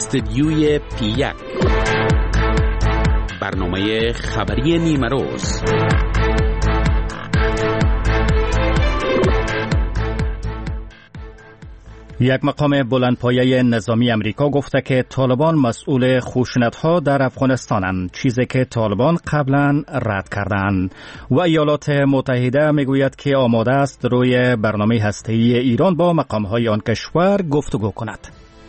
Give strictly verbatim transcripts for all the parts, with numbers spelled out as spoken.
استدیوی پی یک، برنامه خبری نیمه روز. یک مقام بلندپایه نظامی امریکا گفته که طالبان مسئول خشونت‌ها در افغانستانند، چیزی که طالبان قبلا رد کردند. و ایالات متحده میگوید که آماده است روی برنامه هسته‌ای ایران با مقام‌های آن کشور گفتگو کند.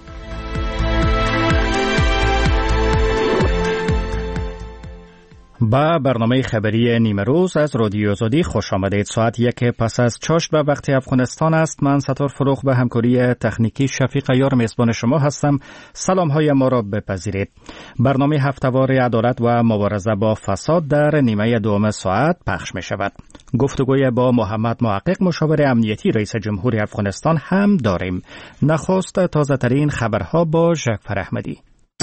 با برنامه خبری نیمه روز از رادیو آزادی خوش آمدید. ساعت یک پس از چاشت به وقت افغانستان است. من ستار فروغ به همکاری تکنیکی شفیق عیار میزبان شما هستم. سلام های ما را بپذیرید. برنامه هفته‌وار عدالت و مبارزه با فساد در نیمه دوم ساعت پخش می شود. گفتگوی با محمد محقق، مشاور امنیتی رئیس جمهور افغانستان هم داریم. نخست تازه ترین خبرها با ژاکفر احمدی.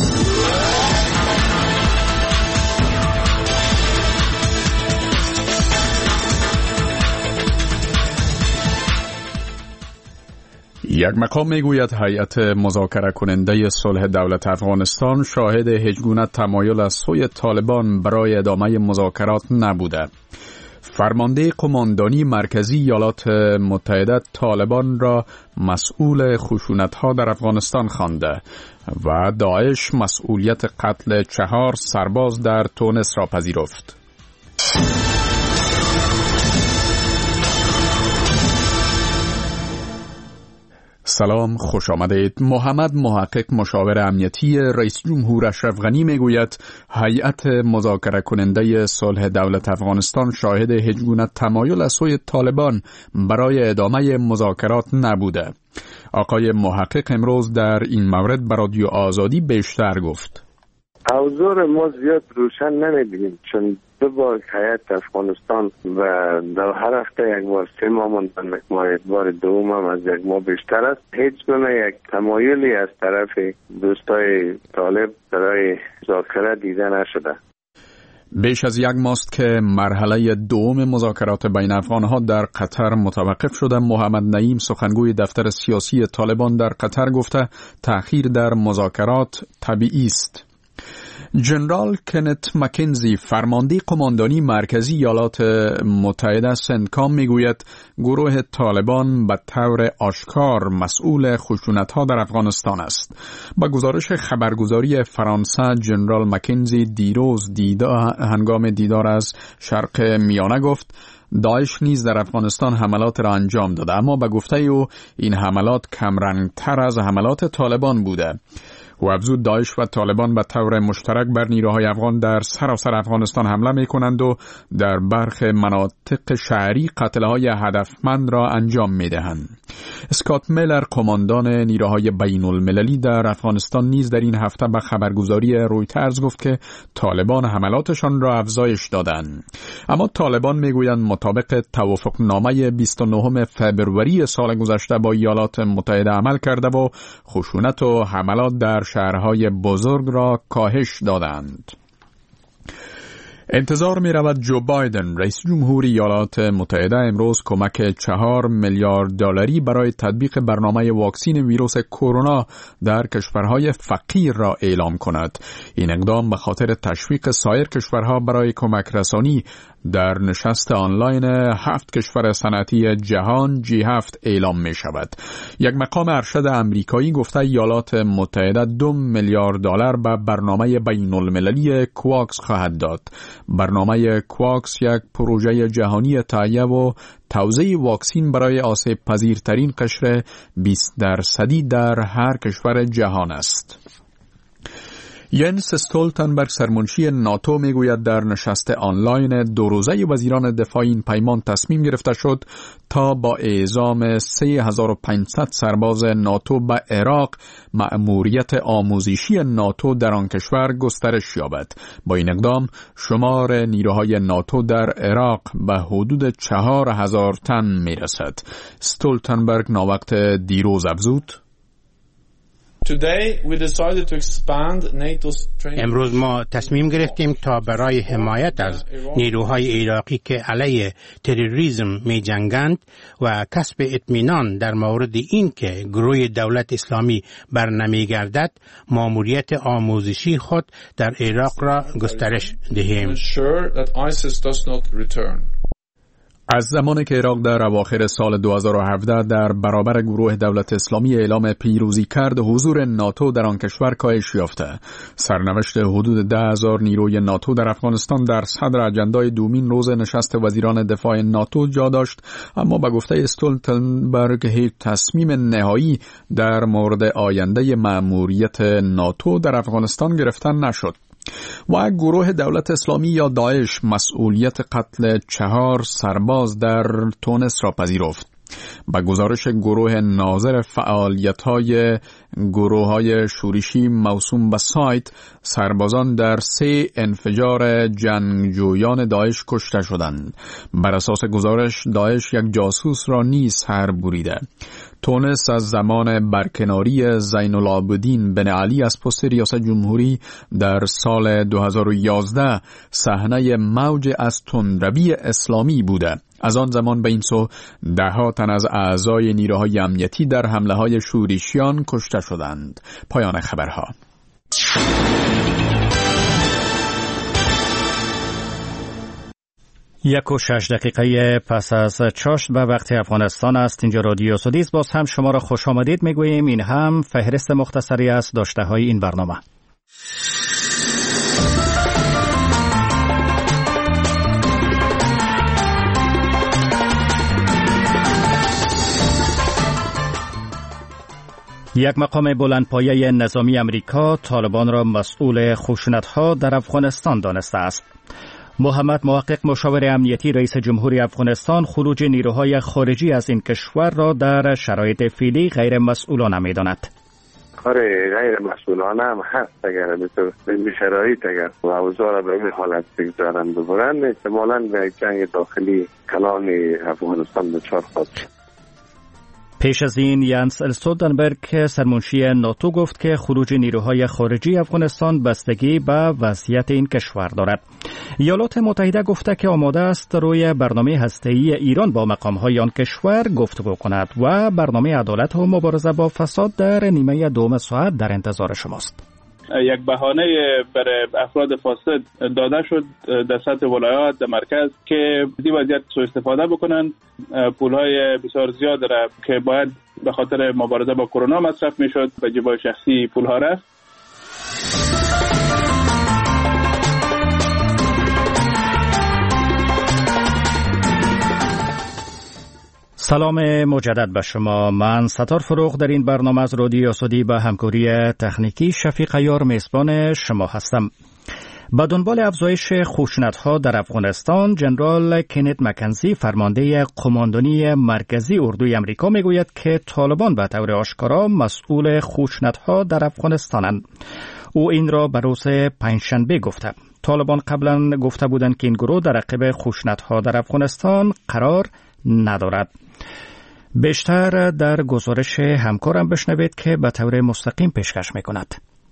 یک مقام میگوید هیئت مذاکره کننده صلح دولت افغانستان شاهد هیچگونه تمایل از سوی طالبان برای ادامه مذاکرات نبوده. فرمانده قماندانی مرکزی ایالات متحده طالبان را مسئول خشونت‌ها در افغانستان خوانده و داعش مسئولیت قتل چهار سرباز در تونس را پذیرفت. سلام، خوش آمدید. محمد محقق، مشاور امنیتی رئیس جمهور اشرف غنی میگوید هیئت مذاکره کننده صلح دولت افغانستان شاهد هیچگونه تمایل از سوی طالبان برای ادامه مذاکرات نبوده. آقای محقق امروز در این مورد به رادیو آزادی بیشتر گفت. اوضاع ما زیاد روشن نمیبینیم، چون دو بار هیئت افغانستان و در هر هفته یک بار سه ماه ماندن، بار دوم هم از یک ماه بیشتر است. هیچ گونه یک تمایلی از طرف دوستای طالب برای مذاکره دیده نشده. بیش از یک ماست که مرحله دوم مذاکرات بین افغانها در قطر متوقف شده. محمد نعیم، سخنگوی دفتر سیاسی طالبان در قطر، گفته تأخیر در مذاکرات طبیعی است. جنرال کنت مکنزی، فرمانده قماندانی مرکزی ایالات متحده سنتکام، میگوید گروه طالبان به طور آشکار مسئول خشونت‌ها در افغانستان است. با گزارش خبرگزاری فرانسه، جنرال مکنزی دیروز دیدا هنگام دیدار از شرق میانه گفت داعش نیز در افغانستان حملات را انجام داده، اما به گفته او این حملات کمرنگتر از حملات طالبان بوده. و افزود داعش و طالبان به طور مشترک بر نیروهای افغان در سراسر افغانستان حمله می کنند و در برخی مناطق شهری قتلهای هدفمند را انجام می دهند. اسکات میلر، قماندان نیروهای بین المللی در افغانستان، نیز در این هفته به خبرگزاری رویترز گفت که طالبان حملاتشان را افزایش دادند. اما طالبان می گویند مطابق توافقنامه بیست و نهم فوریه سال گذشته با ایالات متحده عمل کرده و خشونت و حملات در شهرهای بزرگ را کاهش دادند. انتظار می رود جو بایدن، رئیس جمهور ایالات متحده، امروز کمک چهار میلیارد دلاری برای تطبیق برنامه واکسین ویروس کرونا در کشورهای فقیر را اعلام کند. این اقدام به خاطر تشویق سایر کشورها برای کمک رسانی در نشست آنلاین هفت کشور صنعتی جهان جی هفت اعلام می شود. یک مقام ارشد امریکایی گفته ایالات متحده دو میلیارد دلار به برنامه بین المللی کواکس خواهد داد. برنامه کواکس یک پروژه جهانی تهیه و توزیع واکسین برای آسیب پذیرترین قشر بیست درصدی در هر کشور جهان است. ینس استولتنبرگ، سرمنشی ناتو، میگوید در نشست آنلاین دو روزه وزیران دفاع این پیمان تصمیم گرفته شد تا با اعزام سه هزار و پانصد سرباز ناتو به عراق مأموریت آموزشی ناتو در آن کشور گسترش یابد. با این اقدام شمار نیروهای ناتو در عراق به حدود چهار هزار تن میرسد. استولتنبرگ ناوقت دیروز افزود امروز ما تصمیم گرفتیم تا برای حمایت از نیروهای عراقی که علیه تروریسم می جنگند و کسب اطمینان در مورد این که گروه دولت اسلامی بر نمی گردد ماموریت آموزشی خود در عراق را گسترش دهیم. از زمانی که عراق در اواخر سال دو هزار و هفده در برابر گروه دولت اسلامی اعلام پیروزی کرد، حضور ناتو در آن کشور کاهش یافته. سرنوشت حدود ده هزار نیروی ناتو در افغانستان در صدر اجندای دومین روز نشست وزیران دفاع ناتو جا داشت، اما به گفته استولتنبرگ هیچ تصمیم نهایی در مورد آینده مأموریت ناتو در افغانستان گرفته نشد. و گروه دولت اسلامی یا داعش مسئولیت قتل چهار سرباز در تونس را پذیرفت. با گزارش گروه ناظر فعالیت‌های گروه‌های شورشی موسوم به سایت، سربازان در سه انفجار جنگجویان داعش کشته شدند. بر اساس گزارش داعش یک جاسوس را نیز سر بریده. تونس از زمان برکناری زین العابدین بن علی از پست ریاست جمهوری در سال دو هزار و یازده صحنه موج از تندروی اسلامی بوده. از آن زمان به این سو ده ها تن از اعضای نیروهای امنیتی در حمله های شورشیان کشته شدند. پایان خبرها. یک و شش دقیقه پس از چاشت به وقت افغانستان است. اینجا رادیو سودیس. باز هم شما را خوش آمدید میگوییم. این هم فهرست مختصری از داشته های این برنامه. یک مقام بلندپایه نظامی امریکا طالبان را مسئول خشونت‌ها در افغانستان دانسته است. محمد محقق، مشاور امنیتی رئیس جمهوری افغانستان، خروج نیروهای خارجی از این کشور را در شرایط فعلی غیر مسئولانه می‌داند. کار غیر مسئولانه هم هست. اگر به شرایط اگر اوضاع را به این حالت بگذارند ببرند، احتمالاً به جنگ داخلی کلان افغانستان دچار خواهد شد. پیش از این یانس استولتنبرگ سرمنشی ناتو گفت که خروج نیروهای خارجی افغانستان بستگی به وضعیت این کشور دارد. ایالات متحده گفته که آماده است روی برنامه هسته‌ای ایران با مقام‌های آن کشور گفتگو کند و برنامه عدالت و مبارزه با فساد در نیمه دوم ساعت در انتظار شماست. یک بهانه برای افراد فاسد داده شد در سطح ولایات در مرکز که دی وضعیت سوء استفاده بکنن. پولهای بسیار زیاد را که باید به خاطر مبارزه با کرونا مصرف میشد به جیبای شخصی پولها رفت. سلام مجدد به شما. من ستار فروغ در این برنامه از رادیو سودی به همکاری تکنیکی شفیق یار میزبان شما هستم. با دنبال افزایش خشونت‌ها در افغانستان، جنرال کینت مکنزی، فرمانده قماندانی مرکزی اردوی امریکا، میگوید که طالبان به طور آشکارا مسئول خشونت‌ها در افغانستانند. او این را به روز پنجشنبه گفته. طالبان قبلا گفته بودند که این گروه در عقب خشونت‌ها در افغانستان قرار ندارد. بیشتر در گزارش همکارم بشنوید که به طور مستقیم پیشکش میکند.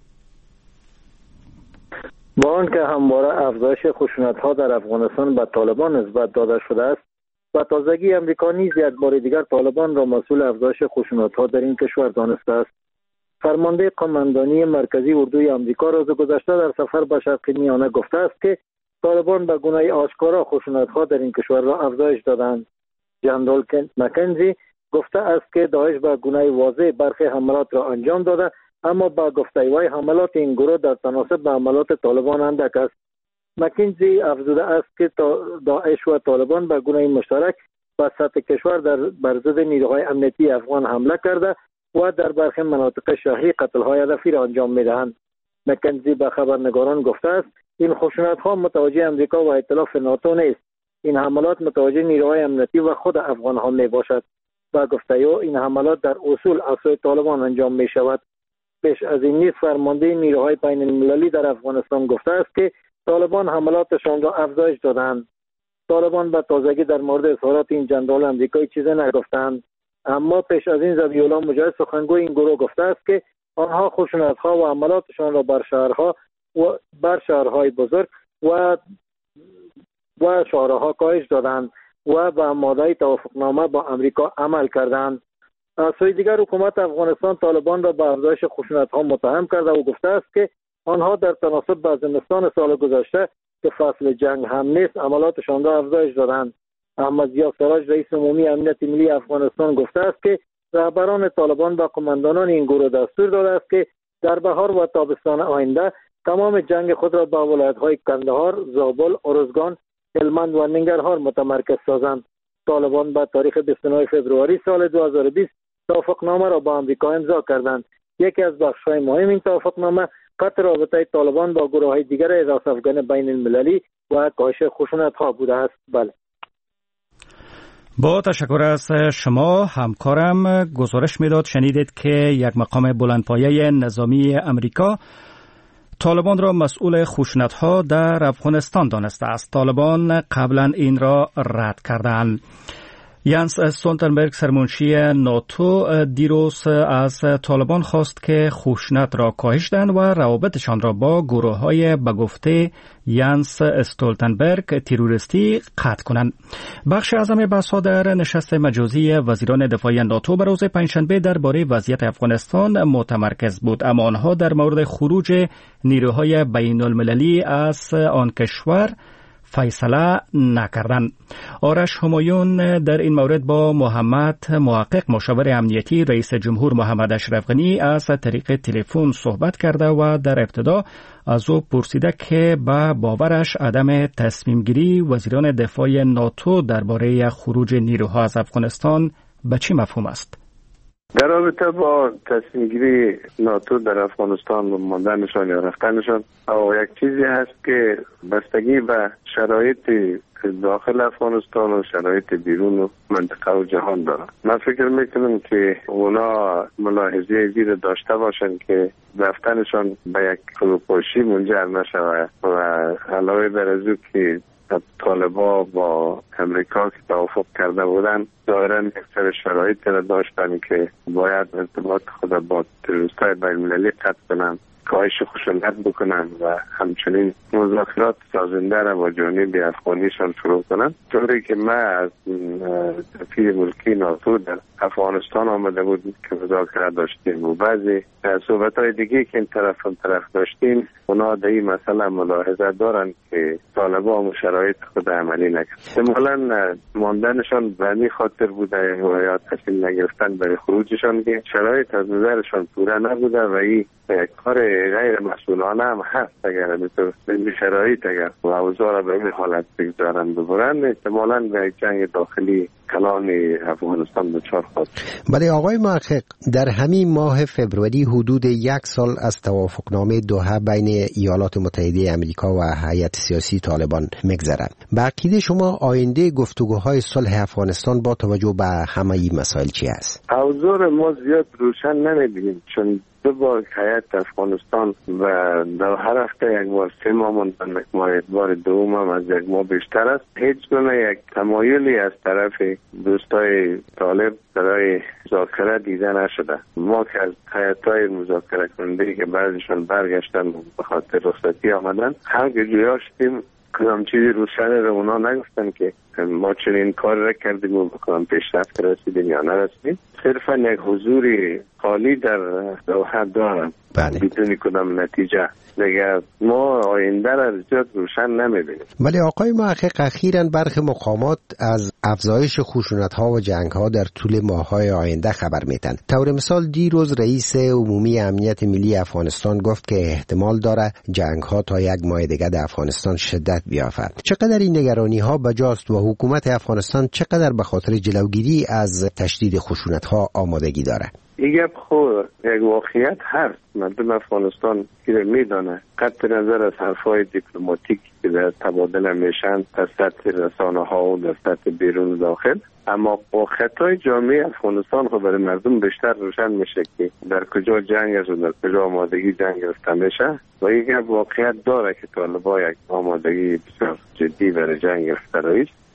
با آنکه همواره افزایش خشونت‌ها در افغانستان به طالبان نسبت داده شده است و تازگی امریکا نیز یک بار دیگر طالبان را مسئول افزایش خشونت‌ها در این کشور دانسته است. فرمانده قماندانی مرکزی اردوی امریکا روز گذشته در سفر به شرق میانه گفته است که طالبان به گونه آشکارا خشونت‌ها در این کشور را افزایش دادند. جنرال کینت مکنزی گفته است که داعش به گونه واضح برخی حملات را انجام داده، اما با گفته وی حملات این گروه در تناسب به حملات طالبان اندک است. مکنزی افزوده است که داعش و طالبان به گونه مشترک به سطح کشور در بر ضد نیروهای امنیتی افغان حمله کرده و در برخی مناطق شهری قتل‌های هدفی را انجام می‌دهند. مکنزی به خبرنگاران گفته است این خشونت‌ها متوجه امریکا و ائتلاف ناتو نیست. این حملات متوجه نیروهای امنیتی و خود افغان‌ها میباشد. و گفته او این حملات در اصول اسای طالبان انجام می شود. پیش از این نیز فرمانده نیروهای بین المللی در افغانستان گفته است که طالبان حملاتشان را افزایش دادند. طالبان به تازگی در مورد اظهارات این جنرال امریکایی چیزی نگفتند، اما پیش از این ذبیح الله مجاهد سخنگوی این گروه گفته است که آنها خشونت‌ها و عملاتشان را بر شهرها و بر شهرهای بزرگ و و شهرها کاهش دادند و به ماده توافقنامه با امریکا عمل کردند. از سوی دیگر حکومت افغانستان طالبان را به افزایش خشونت‌ها متهم کرده و گفته است که آنها در تناسب با زمستان سال گذشته که فصل جنگ هم نیست عملاتشان را افزایش دادند. احمد ضیا سراج رئیس عمومی امنیت ملی افغانستان گفته است که رهبران طالبان با قماندانان این گروه دستور داده است که در بهار و تابستان آینده تمام جنگ خود را به ولایت‌های کندهار، زابل، ارزگان، هلمند و ننگرهار متمرکز سازند. طالبان با تاریخ بیست و نه فوریه سال دو هزار و بیست توافقنامه را با آمریکا امضا کردند. یکی از بخش‌های مهم این توافقنامه قطع رابطه طالبان با گروه‌های دیگر احداث افغان بین المللی و کاهش خشونت‌ها بوده است. بله. با تشکر از شما همکارم گزارش میداد شنیدید که یک مقام بلندپایه نظامی امریکا طالبان را مسئول خشونت‌ها در افغانستان دانسته است. طالبان قبلا این را رد کردند. یانس استولتنبرگ سرمنشی ناتو دیروز از طالبان خواست که خشونت را کاهش دهند و روابطشان را با گروه‌های به گفته یانس استولتنبرگ تروریستی قطع کنند. بخش اعظم بحث‌ها در نشست مجازی وزیران دفاع ناتو بر روز پنجشنبه درباره وضعیت افغانستان متمرکز بود، اما آنها در مورد خروج نیروهای بین المللی از آن کشور فیصله نکردند. آرش همایون در این مورد با محمد محقق مشاور امنیتی رئیس جمهور محمد اشرف غنی از طریق تلفن صحبت کرده و در ابتدا از او پرسیده که با باورش عدم تصمیم گیری وزیران دفاع ناتو درباره خروج نیروها از افغانستان به چه مفهوم است؟ در رابطه با تصمیم گیری ناتو در افغانستان و ماندنشان یا رفتنشان او یک چیزی هست که بستگی به شرایط داخل افغانستان و شرایط بیرون و منطقه و جهان داره. من فکر میکنم که اونا ملاحظه زیر داشته باشن که رفتنشان به یک فروپاشی منجر نشود و علاوه بر از او که طالبا با امریکا که توافق کرده بودن ظاهرا یک سر شرایط را داشتن که باید ارتباط خود با تروریست‌های بین المللی قطع کنند، کاهش خشونت بکنند و همچنین مذاکرات سازنده را با جانب افغانیشان شروع کنند. طوری که ما از سفیر ملکی ناتو در افغانستان آمده بود که مذاکره داشتیم و بعضی صحبت‌های دیگه که این طرف اون طرف داشتیم اونا در این مسئله ملاحظه دارن که طالبان و شرایط خود عملی نکرد. احتمالاً ماندنشان به این خاطر بوده یا تصمیم نگرفتن برای خروجشان که شرایط از نظرشان پوره نبوده و این کار غیر مسئولانه هم هست. اگر به شرایط اگر اوضاع را به این حالت بگذارن ببرن احتمالاً به جنگ داخلی کلان افغانستان دچار خواهد. بله آقای محقق، در همین ماه فوریه حدود یک سال از توافقنامه دوحه بین ایالات متحده امریکا و هیئت سیاسی طالبان میگذرد. به عقیده شما آینده گفتگوهای صلح افغانستان با توجه به همه این مسائل چی است؟ اوضاع ما زیاد روشن نمیبینیم چون دو بار هیئت افغانستان و در هر هفته یک بار سه ماه ماندن ما بار دوم هم از یک ماه بیشتر است. هیچ گونه یک تمایلی از طرف دوستای طالب برای مذاکره دیده نشده. ما که از هیئت‌های مذاکره کننده که بعضیشان برگشتن به خاطر رخصتی آمدن هم که جویا شدیم کدام چیزی روشن رو اونا نگفتن که ما چنین کار را کردیم و بکنم پیشرفت رسیدیم یا نرسیدیم. صرفا یک حضوری خالی در دوحه دارم بدون کدام نتیجه. دیگه ما آینده را زیاد روشن نمیبینیم. ولی آقای محقق اخیراً برخی مقامات از افزایش خشونت‌ها و جنگ‌ها در طول ماه‌های آینده خبر میدن. طور مثال دیروز رئیس عمومی امنیت ملی افغانستان گفت که احتمال داره جنگ‌ها تا یک ماه دیگه در افغانستان شدت بیافت. چقدر این نگرانی‌ها بجاست و حکومت افغانستان چقدر به خاطر جلوگیری از تشدید خشونت‌ها آمادگی داره؟ این گپ خود یک واقعیت هست. مردم افغانستان که میدانه قطع نظر از حرفای دیپلماتیک که در تبادل میشن در سطح رسانه ها و در سطح بیرون داخل، اما با خطای جامعه افغانستان خود برای مردم بیشتر روشن میشه که در کجا جنگ است و در کجا آمادگی جنگ گرفته میشه و این گپ واقعیت داره که طالبان یک آمادگی بسیار جدی برای جنگ گرفته است.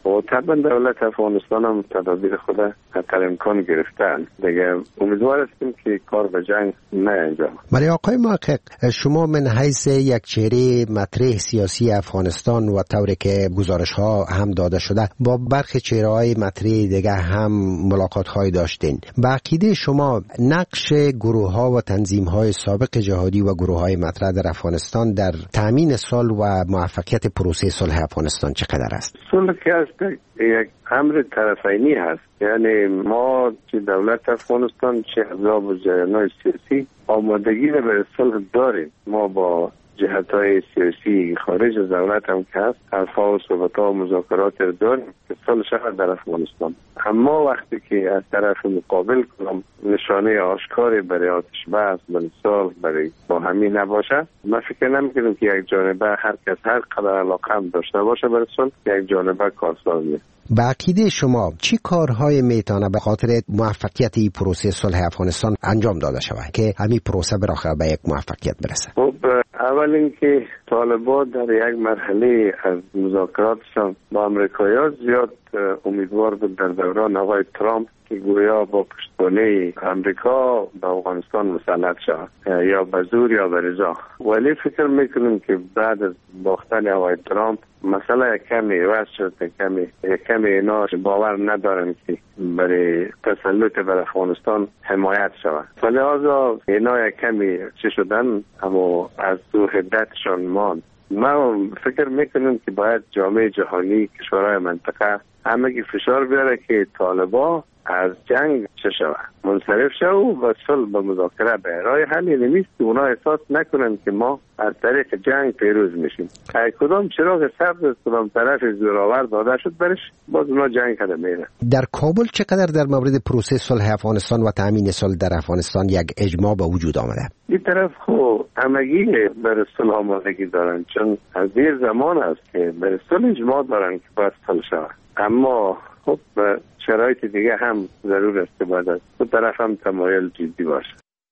و طبعا دولت افغانستان هم تدابیر خود حتی امکان گرفتن دیگه. امیدوار هستیم که کار به جنگ نه انجام. ولی آقای محقق، شما من حیث یک چهره مطرح سیاسی افغانستان و طوری که گزارش ها هم داده شده با برخی چهره های مطرح دیگه هم ملاقات های داشتین، با عقیده شما نقش گروه ها و تنظیم های سابق جهادی و گروه های مطرح در افغانستان در تامین صلح و موفقیت پروسه صلح افغانستان چقدر است؟ صلح که است یک امر طرفینی هست، یعنی ما چه دولت افغانستان چه احزاب و جریان‌های سیاسی آمادگی رو به صلح داریم. ما با جهت‌های سیاسی خارج از دولت هم که هست حرفا و صحبت‌ها و مذاکرات رو داریم که صلح شود در افغانستان. اما وقتی که از طرف مقابل کنم نشانه آشکاری برای آتش بس برای صلح برای با همین نباشه، من فکر نمی‌کنم که یک جانبه هر کس هر قدر علاقه هم داشته باشه برای صلح یک جانبه کارساز نیست. با عقیده شما چی کارهای میتونه به خاطر موفقیت این پروسه صلح افغانستان انجام داده شود که همین پروسه بالاخره به یک موفقیت برسه؟ خب اول اینکه طالبان در یک مرحله از مذاکراتشان با امریکایی‌ها زیاد امیدوار بود در دوران آقای ترامپ که گویا با پشتوانه امریکا به افغانستان مسلط شود یا به زور یا به رضا، ولی فکر میکنم که بعد از باختن آقای ترامپ مسئله کمی عوض شد، کمی کمی اینا باور ندارن که برای تسلط بر افغانستان حمایت شود. لذا اینا کمی چه شدن اما از دو حدتشان ماند. من فکر میکنم که باید جامعه جهانی کشورهای منطقه همگی فشار بیاره که طالبان از جنگ چه شود، منصرف شود و صلح به مذاکره به راه حل نیست که اونا احساس نکنن که ما از طریق جنگ پیروز میشیم. ای کدام چراغ سبز از کدام طرف زوراور داده شد برش باز اونا جنگ کرده میره. در کابل چقدر در مورد پروسه صلح افغانستان و تامین صلح در افغانستان یک اجماع به وجود آمده؟ این طرف خو همگی برای صلح آمادگی دارن، چون از دیر زمان است که برای صلح اجماع دارن که باید صلح شود، اما خب شرایط دیگه هم ضرور است که باید از دو طرف هم تمایل جدی باشه.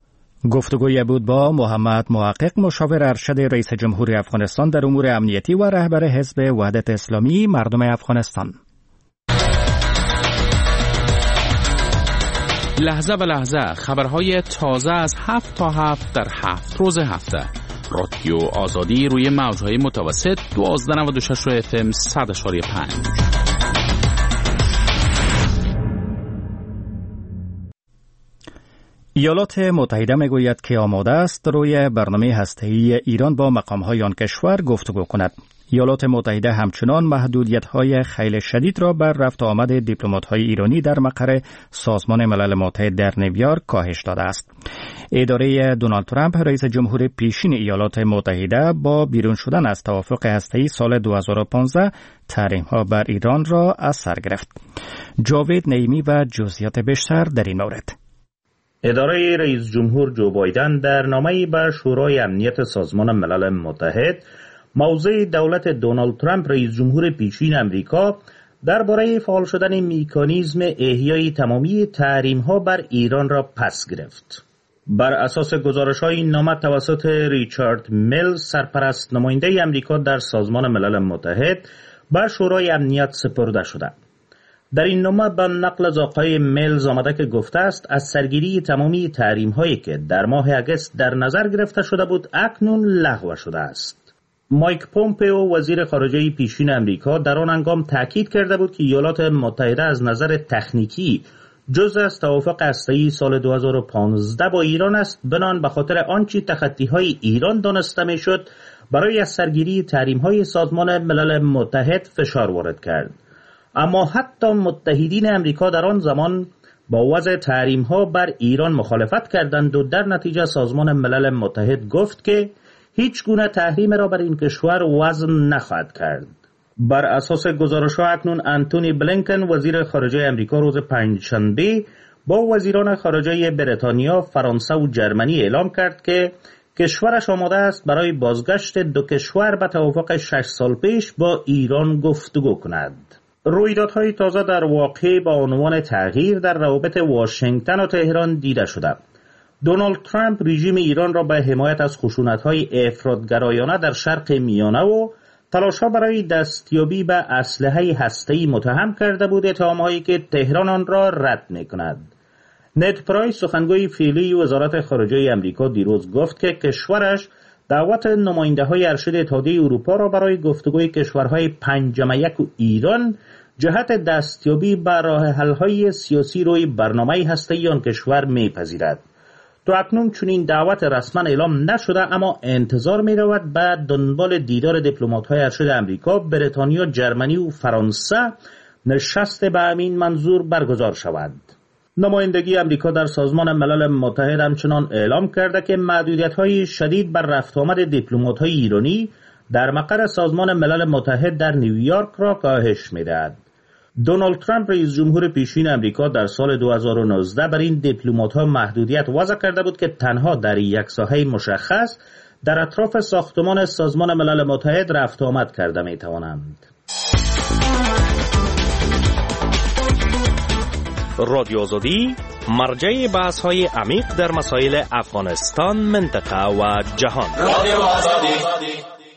گفتگوی بود با محمد محقق، مشاور ارشد رئیس جمهور افغانستان در امور امنیتی و رهبر حزب وحدت اسلامی مردم افغانستان. لحظه به لحظه خبرهای تازه از هفت تا هفت در هفت روز هفته. رادیو آزادی روی موجهای متوسط دوازده و نود و شش اف ام صد و پنج. ایالات متحده میگوید که آماده است روی برنامه هسته‌ای ایران با مقام‌های آن کشور گفتگو کند. ایالات متحده همچنان محدودیت‌های خیلی شدید را بر رفت و آمد دیپلمات‌های ایرانی در مقر سازمان ملل متحد در نیویورک کاهش داده است. اداره دونالد ترامپ رئیس جمهور پیشین ایالات متحده با بیرون شدن از توافق هسته‌ای سال دو هزار و پانزده تحریم‌ها بر ایران را از سر گرفت. جاوید نعیمی و جزئیات بیشتر در این مورد. اداره رئیس جمهور جو بایدن در نامه‌ای به شورای امنیت سازمان ملل متحد موضع دولت دونالد ترامپ رئیس جمهور پیشین امریکا درباره فعال شدن مکانیزم احیای تمامی تحریم‌ها بر ایران را پس گرفت. بر اساس گزارش‌های این نامه توسط ریچارد میلز سرپرست نماینده امریکا در سازمان ملل متحد به شورای امنیت سپرده شده. در این نامه به نقل از آقای میلز آمده که گفته است از سرگیری تمامی تحریم‌هایی که در ماه اگست در نظر گرفته شده بود اکنون لغو شده است. مایک پومپئو وزیر خارجه پیشین امریکا در آن هنگام تاکید کرده بود که ایالات متحده از نظر تکنیکی جزء از توافق هسته‌ای سال دو هزار و پانزده با ایران است، بنان به خاطر آنچه تخطی‌های ایران دانسته می‌شد برای از سرگیری تحریم‌های سازمان ملل متحد فشار وارد کرد. اما حتی متحدین امریکا در آن زمان با وضع تحریم‌ها بر ایران مخالفت کردند و در نتیجه سازمان ملل متحد گفت که هیچ گونه تحریم را بر این کشور وضع نخواهد کرد. بر اساس گزارش‌ها اکنون انتونی بلینکن وزیر خارجه امریکا روز پنجشنبه با وزیران خارجه بریتانیا، فرانسه و جرمنی اعلام کرد که کشورش آماده است برای بازگشت دو کشور به توافق شش سال پیش با ایران گفتگو کند. رویدادهای تازه در واقع با عنوان تغییر در روابط واشنگتن و تهران دیده شده. دونالد ترامپ رژیم ایران را به حمایت از خشونت‌های افراط‌گرایانه در شرق میانه و تلاش‌ها برای دستیابی به اسلحه هسته‌ای متهم کرده بود، اتهام‌هایی که تهران آن را رد می‌کند. نت پرایس، سخنگوی فعلی وزارت خارجه آمریکا، دیروز گفت که کشورش دعوت نماینده‌های ارشد اتحادیه اروپا را برای گفتگوی کشورهای پنجم یک و ایران جهت دستیابی به راه حل‌های سیاسی روی برنامه هسته‌ای آن کشور می‌پذیرد. تا اکنون چنین دعوت رسما اعلام نشده، اما انتظار می‌رود به دنبال دیدار دیپلمات‌های ارشد آمریکا، بریتانیا، جرمنی و فرانسه نشست به همین منظور برگزار شود. نمایندگی آمریکا در سازمان ملل متحد همچنان اعلام کرده که محدودیت‌های شدید بر رفت آمد دیپلمات‌های ایرانی در مقر سازمان ملل متحد در نیویورک را کاهش می‌دهد. دونالد ترامپ رئیس جمهور پیشین آمریکا در سال دو هزار و نوزده بر این دیپلمات‌ها محدودیت وضع کرده بود که تنها در یک ساحه مشخص در اطراف ساختمان سازمان ملل متحد رفت آمد کرده می‌توانند. رادیو آزادی مرجع بحث‌های عمیق در مسائل افغانستان، منطقه و جهان. رادیو آزادی.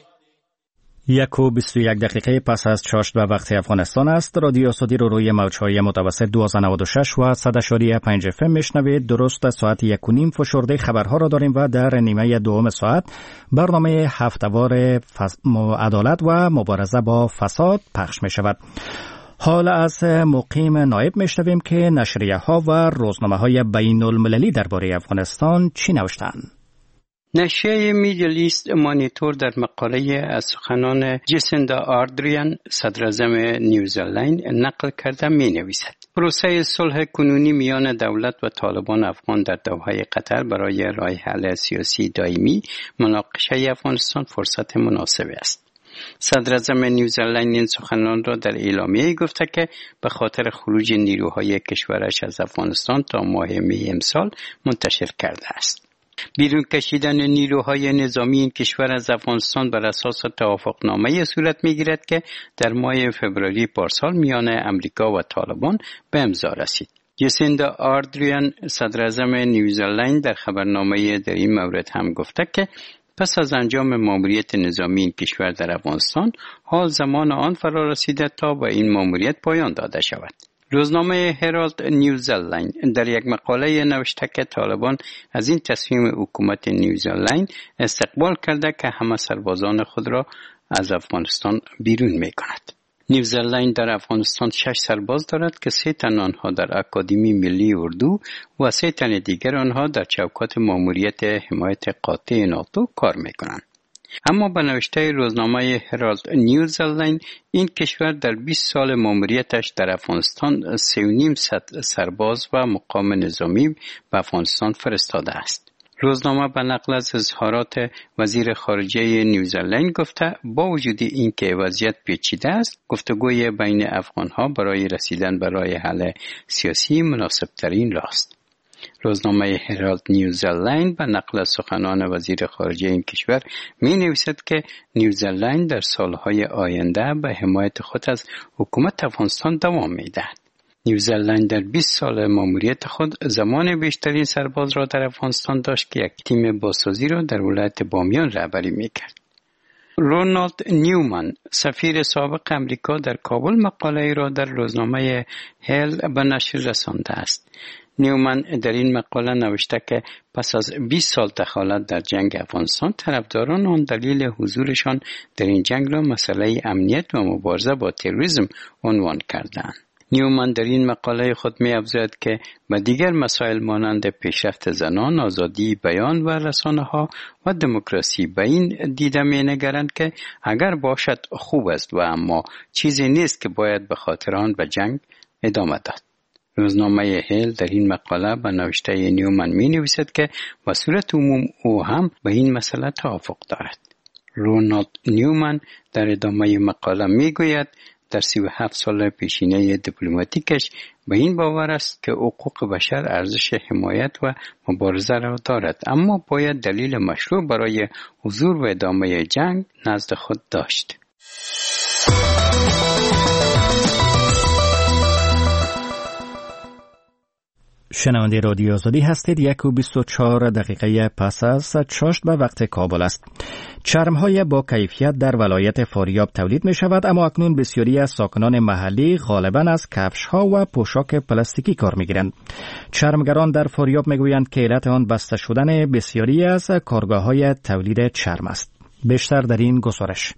یک و بیست و یک دقیقه پس از چاشت به وقت افغانستان است. رادیو آزادی رو روی موج‌های متوسط دویست و نود و شش و صد و اشاری پنج اف ام میشنوید. درست ساعت یک و نیم فشرده خبرها را داریم و در نیمه دوم ساعت برنامه هفته‌وار فس... عدالت و مبارزه با فساد پخش می شود. حال از مقیم نایب میشنویم که نشریه ها و روزنامه های بین المللی درباره افغانستان چی نوشتند. نشریه میدل ایست مانیتور در مقاله از سخنان جسیندا آردریان، صدراعظم نیوزلند، نقل کرده می نویسد: پروسه صلح کنونی میان دولت و طالبان افغان در دوحه قطر برای راه حل سیاسی دائمی مناقشه افغانستان فرصت مناسبی است. صدراعظم نیوزلند این سخنان را در اعلامیه گفته که به خاطر خروج نیروهای کشورش از افغانستان تا ماه می امسال منتشر کرده است. بیرون کشیدن نیروهای نظامی این کشور از افغانستان بر اساس توافقنامه صورت می‌گیرد که در ماه فوریه پارسال میان امریکا و طالبان به امضا رسید. جسیندا آردریان، صدراعظم نیوزلند، در خبرنامه در این مورد هم گفته که پس از انجام ماموریت نظامی این کشور در افغانستان، حال زمان آن فرا رسیده تا به این ماموریت پایان داده شود. روزنامه هرالد نیوزلند در یک مقاله نوشته که طالبان از این تصمیم حکومت نیوزلند استقبال کرده که همه سربازان خود را از افغانستان بیرون می کند. نیوزلند در افغانستان شش سرباز دارد که سه تن آنها در اکادمی ملی اردو و سه تن دیگر آنها در چوکات ماموریت حمایت قاطع ناتو کار می کنند. اما به نوشته روزنامه هرالد نیوزلند، این کشور در بیست سال ماموریتش در افغانستان سه و نیم صد سرباز و مقام نظامی به افغانستان فرستاده است. روزنامه به نقل از اظهارات وزیر خارجه نیوزلند گفته با وجود اینکه وضعیت پیچیده است، گفتگوی بین افغانها برای رسیدن به راه حل سیاسی مناسب ترین راست. روزنامه هرالد نیوزلند به نقل از سخنان وزیر خارجه این کشور می نویسد که نیوزلند در سالهای آینده به حمایت خود از حکومت افغانستان دوام می دهد. نیوزلند در بیست سال ماموریت خود زمان بیشترین سرباز را در افغانستان داشت که یک تیم بازسازی را در ولایت بامیان رهبری می کرد. رونالد نیومن، سفیر سابق امریکا در کابل، مقاله را در روزنامه هل به نشر رسانده است. نیومن در این مقاله نوشته که پس از بیست سال دخالت در جنگ افغانستان، طرفداران آن دلیل حضورشان در این جنگ را مسئله امنیت و مبارزه با تروریسم عنوان کردند. نیومن در این مقاله خود می افزاید که به دیگر مسائل مانند پیشرفت زنان، آزادی بیان و رسانه ها و دموکراسی به این دیده می نگرند که اگر باشد خوب است و اما چیزی نیست که باید به خاطر آن به جنگ ادامه داد. روزنامه هل در این مقاله به نوشته نیومن می نویسد که به صورت عموم او هم به این مسئله توافق دارد. رونالد نیومن در ادامه مقاله می گوید در سی و هفت سال پیشینه دیپلماتیکش به این باور است که حقوق بشر ارزش حمایت و مبارزه را دارد، اما باید دلیل مشروع برای حضور و ادامه جنگ نزد خود داشت. شنونده رادیو آزادی هستید. یک و بیست و چهار دقیقه پس از چاشت به وقت کابل است. چرم‌های با کیفیت در ولایت فاریاب تولید می شود، اما اکنون بسیاری از ساکنان محلی غالباً از کفش‌ها و پوشاک پلاستیکی کار می‌گیرند. چرمگران در فاریاب می‌گویند که علت آن بسته شدن بسیاری از کارگاه‌های تولید چرم است. بیشتر در این گزارش.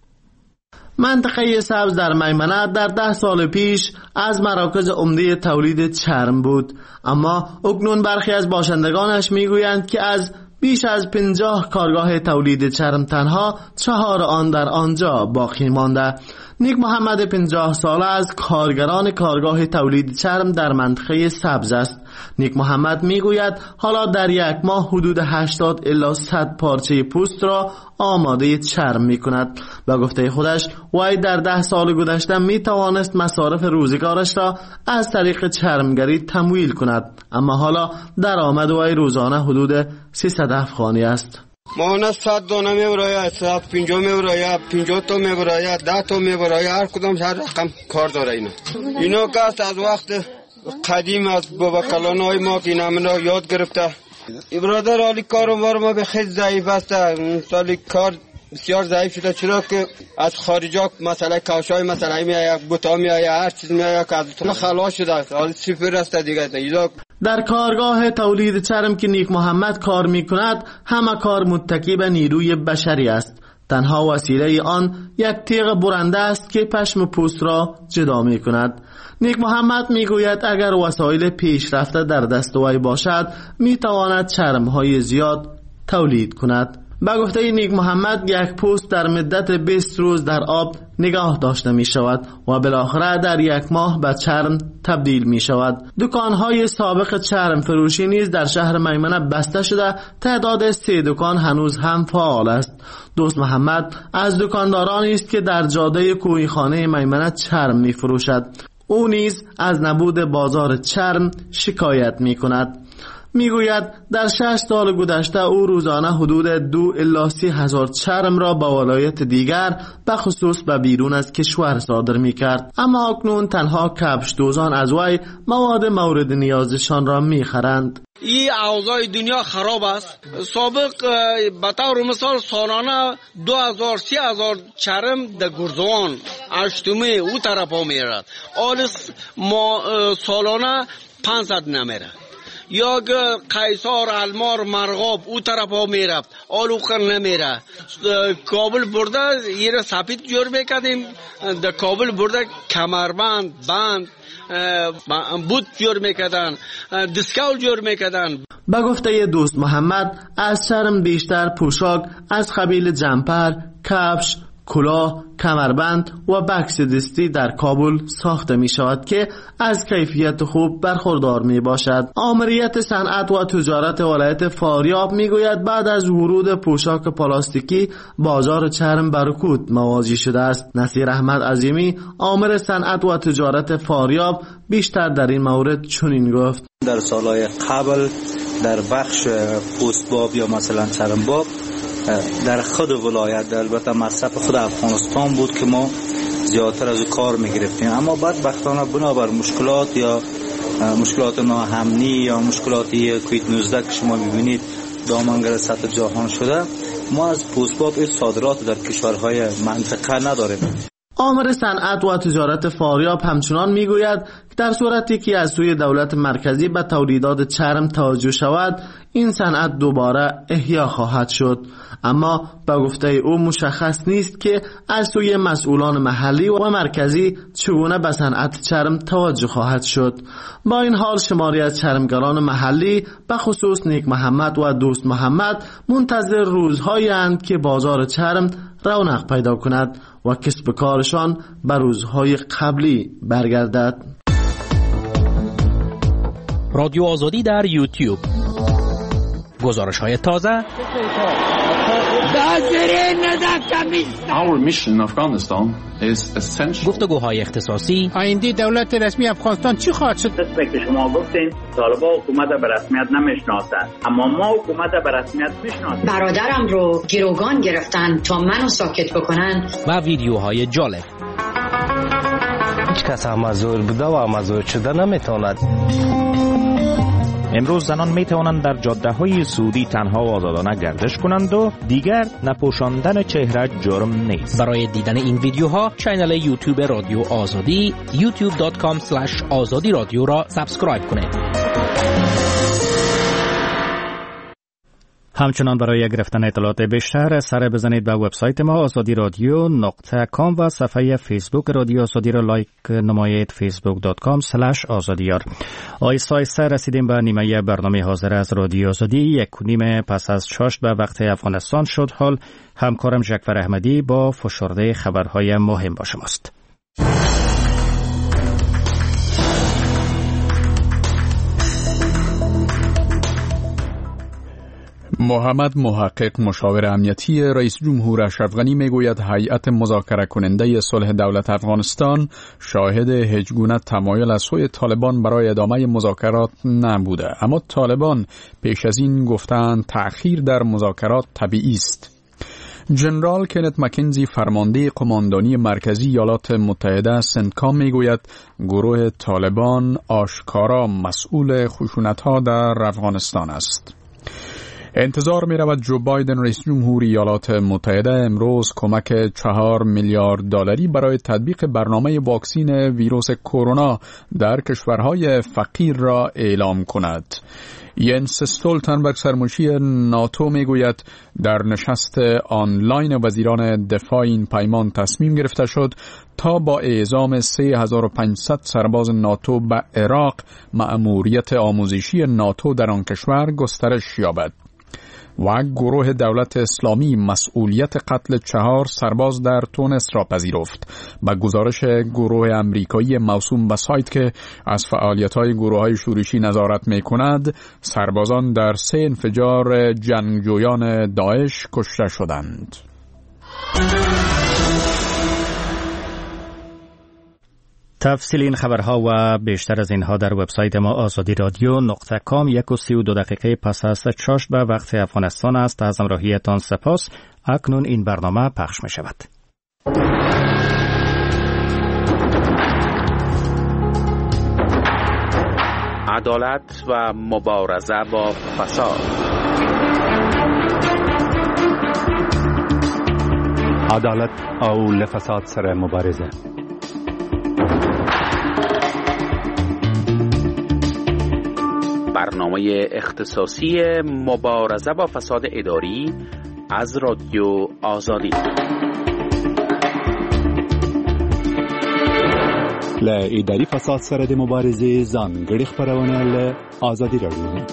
منطقه سبز در میمنه در ده سال پیش از مراکز عمده تولید چرم بود، اما اکنون برخی از باشندگانش میگویند که از بیش از پنجاه کارگاه تولید چرم تنها چهار آن در آنجا باقی مانده. نیک محمد پنجاه ساله از کارگران کارگاه تولید چرم در منطقه سبز است. نیک محمد میگوید حالا در یک ماه حدود هشتاد الی صد پارچه پوست را آماده چرم می کند. با گفته خودش وی در ده سال گذشته می توانست مصارف روزگارش را از طریق چرمگری تمویل کند، اما حالا درآمد وی روزانه حدود سیصد افغانی است. ماهانه صد دانه میبراید، صد پنجاه میبراید، پنجاه تا میبراید، ده تا میبراید، هر کدام هر رقم کار داره. اینا اینا که از وقت قدیم از بابا کلانای ما که اینا یاد گرفته. برادر حالی کاروبار ما به خیلی ضعیف است، سالی کار بسیار ضعیف شده، چرا که از خارجا مثلا کاشای مثلا میآید، بوتا میآید، هر چیز میآید که از خلاص شده است، حالی صفر است دیگه. در کارگاه تولید چرم که نیک محمد کار می کند همه کار متکی به نیروی بشری است. تنها وسیله آن یک تیغ برنده است که پشم پوست را جدا می کند. نیک محمد می گوید اگر وسایل پیشرفته در دست وی باشد می تواند چرم های زیاد تولید کند. با گفته نیک محمد یک پوست در مدت بیست روز در آب نگاه داشته می شود و بالاخره در یک ماه به چرم تبدیل می شود. دکانهای سابق چرم فروشی نیز در شهر میمنه بسته شده، تعداد سه دکان هنوز هم فعال است. دوست محمد از دکاندارانی است که در جاده کوهیخانه میمنه چرم می فروشد. او نیز از نبود بازار چرم شکایت می کند. میگوید در شش سال گذشته او روزانه حدود دو الی سی هزار چرم را با ولایت دیگر به خصوص به بیرون از کشور صادر می کرد، اما اکنون تنها کفش دوزان از وی مواد مورد نیازشان را می خرند. این اوضاع دنیا خراب است. سابق به طور مثال سالانه دو هزار سی هزار چرم در گرزوان اشتومه او طرف ها می رد، آلس ما سالانه پانصد نمیره. یا قیصار المار مرغاب او طرف ها میرفت، آلو خر نمیره. کابل برده یه سپید جور میکردیم، در کابل برده کمربند بند بود جور میکردن، دسکاول جور میکردن. با گفته دوست محمد از چرم بیشتر پوشاک از قبیل جمپر، کفش، کلاه، کمربند و بکس دستی در کابل ساخته می شود که از کیفیت خوب برخوردار می باشد. آمریت صنعت و تجارت ولایت فاریاب می گوید بعد از ورود پوشاک پلاستیکی بازار چرم به رکود مواجه شده است. نصیر احمد عظیمی آمر صنعت و تجارت فاریاب بیشتر در این مورد چنین گفت: در سالهای قبل در بخش پوستباب یا مثلا چرمباب در خود ولایت، البته مصرف خود افغانستان بود که ما زیادتر از کار میگرفتیم، اما بدبختانه بنابر مشکلات یا مشکلات ناامنی یا مشکلاتی کووید نوزده که شما میبینید دامنگیر سطح جهان شده، ما از پوستباب این صادرات در کشورهای منطقه نداریم. آمر صنعت و تجارت فاریاب همچنان میگوید که در صورتی که از سوی دولت مرکزی به تولیدات چرم توجه شود این صنعت دوباره احیا خواهد شد، اما با گفته او مشخص نیست که از سوی مسئولان محلی و مرکزی چگونه به صنعت چرم توجه خواهد شد. با این حال شماری از چرمگران محلی به خصوص نیک محمد و دوست محمد منتظر روزهایی اند که بازار چرم رونق پیدا کند و کسب کارشان به روزهای قبلی برگردد. رادیو آزادی در یوتیوب، گزارش های تازه. گفتگوهای اختصاصی. آینده دولت رسمی افغانستان چی خواهد شد؟ دسته که شما گفتین طالبان حکومت به رسمیت نمیشناسند، اما ما حکومت به رسمیت میشناسیم. برادرم رو گروگان گرفتن تا منو ساکت بکنن. و ویدیوهای جالب. هیچ کس هم مزور بوده و مزور شده نمیتواند. امروز زنان می توانند در جاده‌های سعودی تنها و آزادانه گردش کنند و دیگر نپوشاندن چهره جرم نیست. برای دیدن این ویدیوها کانال یوتیوب رادیو آزادی یوتیوب دات کام اسلش آزادی رادیو را سابسکرایب کنید. همچنان برای گرفتن اطلاعات بیشتر سر بزنید به وبسایت ما آزادی رادیو نقطه کام و صفحه فیسبوک رادیو آزادی را لایک نمایید فیسبوک دات کام اسلش آزادیار. آیسته آیسته رسیدیم به نیمه برنامه حاضر از رادیو آزادی. یک نیم پس از چاشت به وقت افغانستان شد. حال همکارم جعفر احمدی با فشرده خبرهای مهم با شماست. محمد محقق مشاور امنیتی رئیس جمهور اشرف غنی میگوید هیئت مذاکره کننده صلح دولت افغانستان شاهد هیچگونه تمایل از سوی طالبان برای ادامه مذاکرات نبوده، اما طالبان پیش از این گفتند تأخیر در مذاکرات طبیعی است. جنرال کنت مکنزی فرمانده قماندانی مرکزی ایالات متحده سنتکام میگوید گروه طالبان آشکارا مسئول خشونت‌ها در افغانستان است. انتظار می رود جو بایدن رئیس جمهور ایالات متحده امروز کمک چهار میلیارد دلاری برای تطبیق برنامه واکسین ویروس کرونا در کشورهای فقیر را اعلام کند. ینس استولتنبرگ سرمنشی ناتو می گوید در نشست آنلاین وزیران دفاع این پیمان تصمیم گرفته شد تا با اعزام سه هزار و پانصد سرباز ناتو به عراق مأموریت آموزشی ناتو در آن کشور گسترش یابد. و گروه دولت اسلامی مسئولیت قتل چهار سرباز در تونس را پذیرفت. با گزارش گروه امریکایی موسوم به سایت که از فعالیت‌های گروه‌های شورشی نظارت می‌کند، سربازان در سه انفجار جنگجویان داعش کشته شدند. تفصیل این خبرها و بیشتر از اینها در وبسایت ما آزادی رادیو نقطه کام. یک و سی و دو دقیقه پس از چاشت به وقت افغانستان است. از همراهیتان سپاس. اکنون این برنامه پخش می شود. عدالت و مبارزه با فساد. عدالت او لفساد سره مبارزه. برنامه اختصاصی مبارزه با فساد اداری از رادیو آزادی. ل اداری فساد سره د مبارزې ځانګړي خبرونه له آزادی رادیو.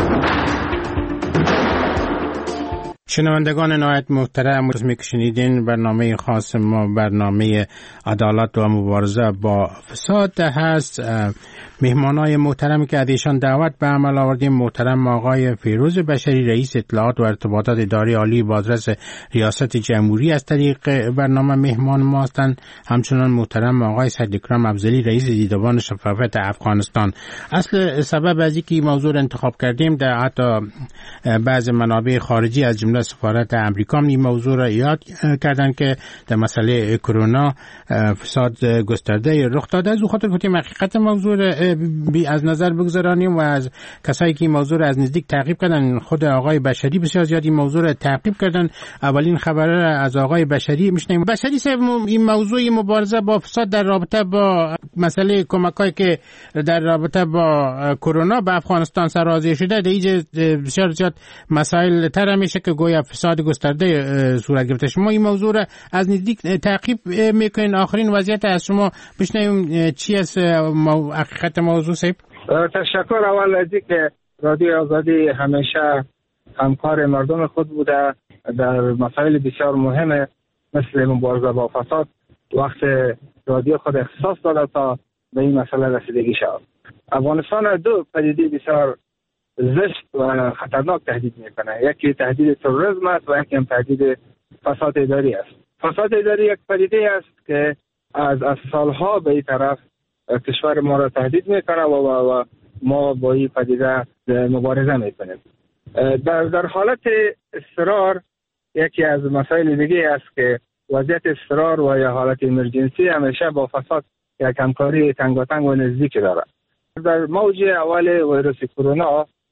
شنوندگان نهایت محترم، می شنیدین برنامه خاص ما برنامه عدالت و مبارزه با فساد هست. مهمانای محترمی که ازشان دعوت به عمل آوردیم محترم آقای فیروز بشری رئیس اطلاعات و ارتباطات اداری عالی بازرس ریاست جمهوری از طریق برنامه مهمان ما هستند. همچنان محترم آقای سعداکرم افضلی رئیس دیدبان شفافیت افغانستان. اصل سبب از اینکه این موضوع را انتخاب کردیم در حتی بعض منابع خارجی از جمله سفارت امریکا این موضوع را یاد کردن که در مسئله کرونا فساد گسترده رخ داده. از او خاطر گفتیم حقیقت موضوع را بی از نظر بگذارانیم و از کسایی که این موضوع را از نزدیک تعقیب کردن، خود آقای بشری بسیار زیاد این موضوع را تعقیب کردن. اولین خبر را از آقای بشری میشنیم. بشری صاحب، این موضوع مبارزه با فساد در رابطه با مسئله کمکایی که در رابطه با کرونا به افغانستان سرازیر شده در اینجا بسیار زیاد مسائل تر میشه که گویا فساد گسترده صورت گرفته. شما این موضوع را از نزدیک تعقیب میکنین. آخرین وضعیت از شما بشنویم چی است حقیقت موضوع صاحب؟ تشکر اول از اینکه رادیو آزادی همیشه همکار مردم خود بوده در مسائل بسیار مهم مثل مبارزه با فساد. وقت رادیو خود اختصاص داده تا به این مسئله رسیدگی شود. افغانستان دو پدیده بسیار زشت و خطرناک تهدید میکنه. یکی تهدید تروریسم است و یکی هم تهدید فساد اداری است. فساد اداری یک پدیده است که از از سالها به این طرف کشور ما را تهدید میکنه و, و, و ما با این پدیده مبارزه میکنیم. در در حالت اضطرار یکی از مسائل دیگه است که وضعیت اضطرار و یا حالت امرجنسی همیشه با فساد یک همکاری تنگاتنگ و نزدیکی داره. در موج اول ویروس کرونا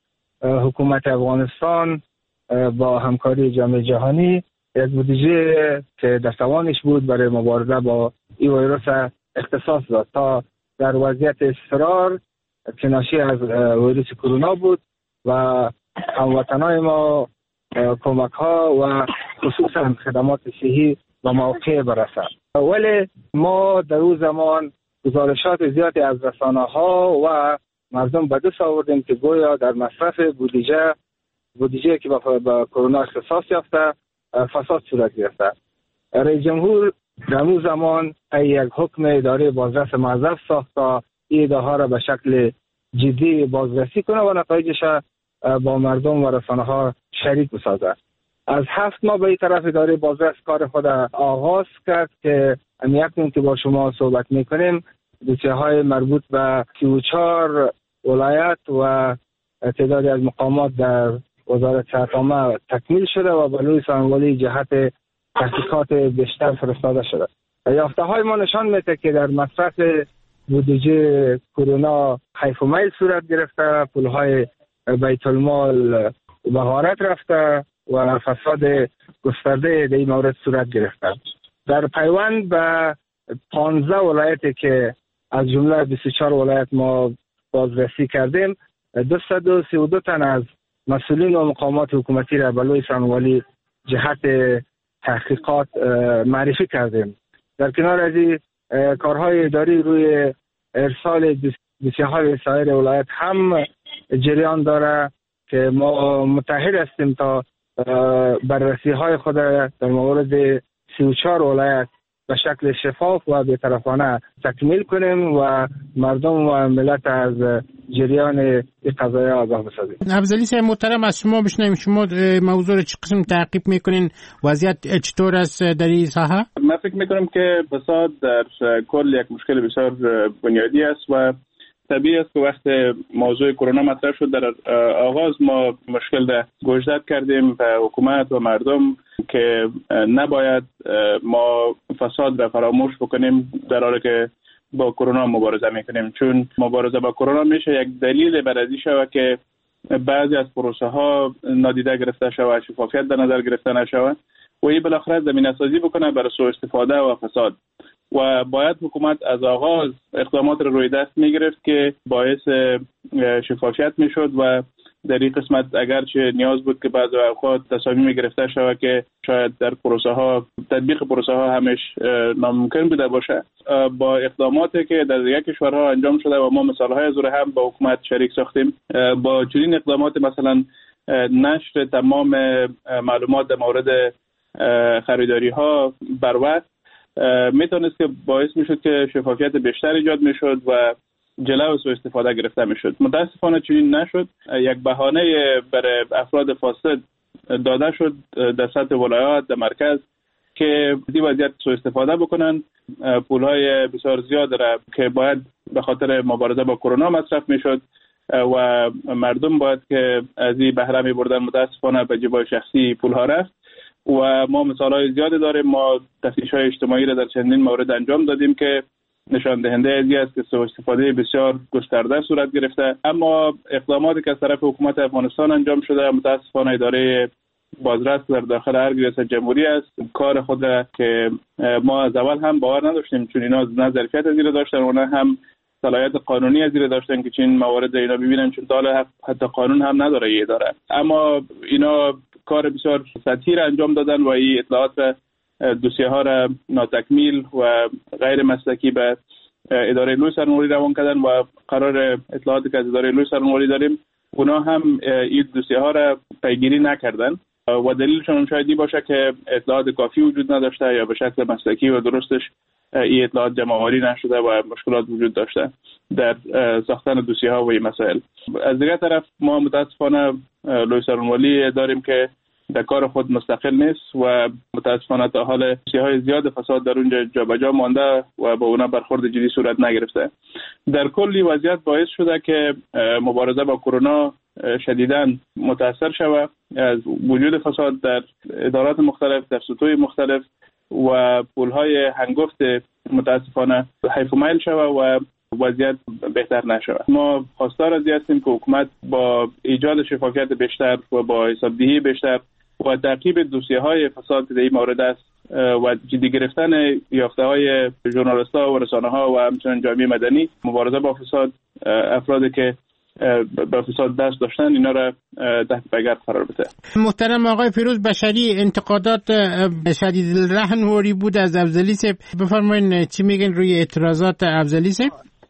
حکومت افغانستان با همکاری جامعه جهانی یک بودجه که در توانش بود برای مبارزه با این ویروس اختصاص داد تا در وضعیت اضطرار که ناشی از ویروس کرونا بود و هموطنان ما کمک ها و خصوصا خدمات صحی و موقع برسد. ولی ما در اون زمان گزارشات زیادی از رسانه ها و مردم به دست آوردیم که گویا در مصرف بودجه بودجه که با کرونا اختصاص یافته فساد صورت گرفته. رئیس جمهور در اون زمان یک حکم اداره بازرس موظف ساخت تا این اداره ها را به شکل جدی بازرسی کنه و نتایجش با مردم و رسانه ها شریک بسازه. از هفت ماه به این طرف اداره بازرس کار خود آغاز کرد که امیکنون که با شما صحبت میکنیم دوسیه های مربوط به سی و چهار ولایت و تعدادی از مقامات در وزارت صحت عامه تکمیل شده و بلوی سانوالی جهت تحقیقات بیشتر فرستاده شده. یافته های ما نشان میده که در مصرف بودجه کرونا حیف و میل صورت گرفته، پولهای بیت المال به غارت رفته و فساد گسترده در این مورد صورت گرفته. در پیوند به پانزده ولایتی که از جمله بیست و چهار ولایت ما بازرسی کردیم، دویست و سی و دو تن از مسئولین و مقامات حکومتی را به لوی سانوالی جهت تحقیقات معرفی کردیم. در کنار از این کارهای اداری روی ارسال دوسیه های سایر ولایت هم جریان داره که ما متحد هستیم تا بررسی های خود در مورد سی و چهار ولایت به شکل شفاف و بی‌طرفانه تکمیل کنیم و مردم و ملت از جریان این قضایای آگاه بسازیم. افضلی صاحب محترم، از شما بشنویم، شما موضوع چه قسم تعقیب میکنین؟ وضعیت چطور است در این ساحه؟ من فکر میکنم که فساد در کل یک مشکل بسیار بنیادی است و طبیعی است که وقت موضوع کرونا مطرح شد در آغاز ما مشکل ده گوشزد کردیم به حکومت و مردم که نباید ما فساد را فراموش بکنیم در حالی که با کرونا مبارزه میکنیم، چون مبارزه با کرونا میشه یک دلیل بر از این شود که بعضی از پروسه ها نادیده گرفته شود، شفافیت در نظر گرفته نشود و این بالاخره زمینه سازی بکنه برای سوء استفاده و فساد. و باید حکومت از آغاز اقدامات را روی دست میگرفت که باعث شفافیت میشد و در این قسمت اگرچه نیاز بود که بعضی اوقات تصامیم گرفته شود که شاید در پروسه ها تطبیق پروسه ها همش ناممکن بوده باشه، با اقداماتی که در دیگر کشورها انجام شده و ما مثال های از هم با حکومت شریک ساختیم، با چنین اقدامات مثلا نشر تمام معلومات در مورد خریداری ها بر وقت میتونست که باعث میشد که شفافیت بیشتر ایجاد میشد و جلو سوء استفاده گرفته میشد. متاسفانه چنین نشد. یک بهانه برای افراد فاسد داده شد در سطح ولایات در مرکز که این وضعیت سوء استفاده بکنن، پولهای بسیار زیاد را که باید به خاطر مبارزه با کرونا مصرف میشد و مردم باید که از این بهره می بردن، متاسفانه به جیبای شخصی پولها رفت و ما مثالهای زیادی داریم. ما تفتیش‌های اجتماعی را در چندین مورد انجام دادیم که نشان دهنده ازی است که سوء استفاده بسیار گسترده صورت گرفته، اما اقداماتی که از طرف حکومت افغانستان انجام شده متاسفانه اداره بازرس در داخل هر ریاست جمهوری است کار خود که ما از اول هم باور نداشتیم، چون اینا نه ظرفیت از این داشتن و نه هم صلاحیت قانونی از این داشتن که چین موارد اینا ببینن، چون تا حتی قانون هم نداره یه اداره. اما اینا کار بسیار سطحی را انجام دادن و این اطلاعات دوسیه ها را ناتکمیل و غیر مسلکی به اداره لوی سرنوردی روان کردن و قرار اطلاعاتی که از اداره لوی سرنوردی داریم اونا هم این دوسیه ها را پیگیری نکردن و دلیلشون شاید باشه که اطلاعات کافی وجود نداشته یا به شکل مسلکی و درستش این اطلاعات جمع آوری نشده و مشکلات وجود داشته در ساختن دوسیه ها و این مسائل. از دیگر طرف ما متاسفانه لوی سرنوردی داریم که در کار خود مستقل نیست و متاسفانه تا حال دوسیه‌های زیاد فساد در اونجا جابجا مانده و با اونا برخورد جدی صورت نگرفته. در کلی وضعیت باعث شده که مبارزه با کرونا شدیداً متاثر شود از وجود فساد در ادارات مختلف، در سطوح مختلف و پولهای هنگفت متاسفانه حیف و میل شود و وضعیت بهتر نشود. ما خواستار از هستیم که حکومت با ایجاد شفافیت بیشتر و با حسابدهی بیشتر و تعقیب دوسیه‌های فساد در این مورد است و جدی گرفتن یافته‌های ژورنالیست‌ها و رسانه‌ها و همچنین جامعه مدنی مبارزه با فساد، افرادی که با فساد دست داشتن اینا را تحت پایگرد قرار بده. محترم آقای فیروز بشری، انتقادات شدید الرحن هوری بود از افضلی صاحب، بفرمایید چی میگن روی اعتراضات افضلی صاحب؟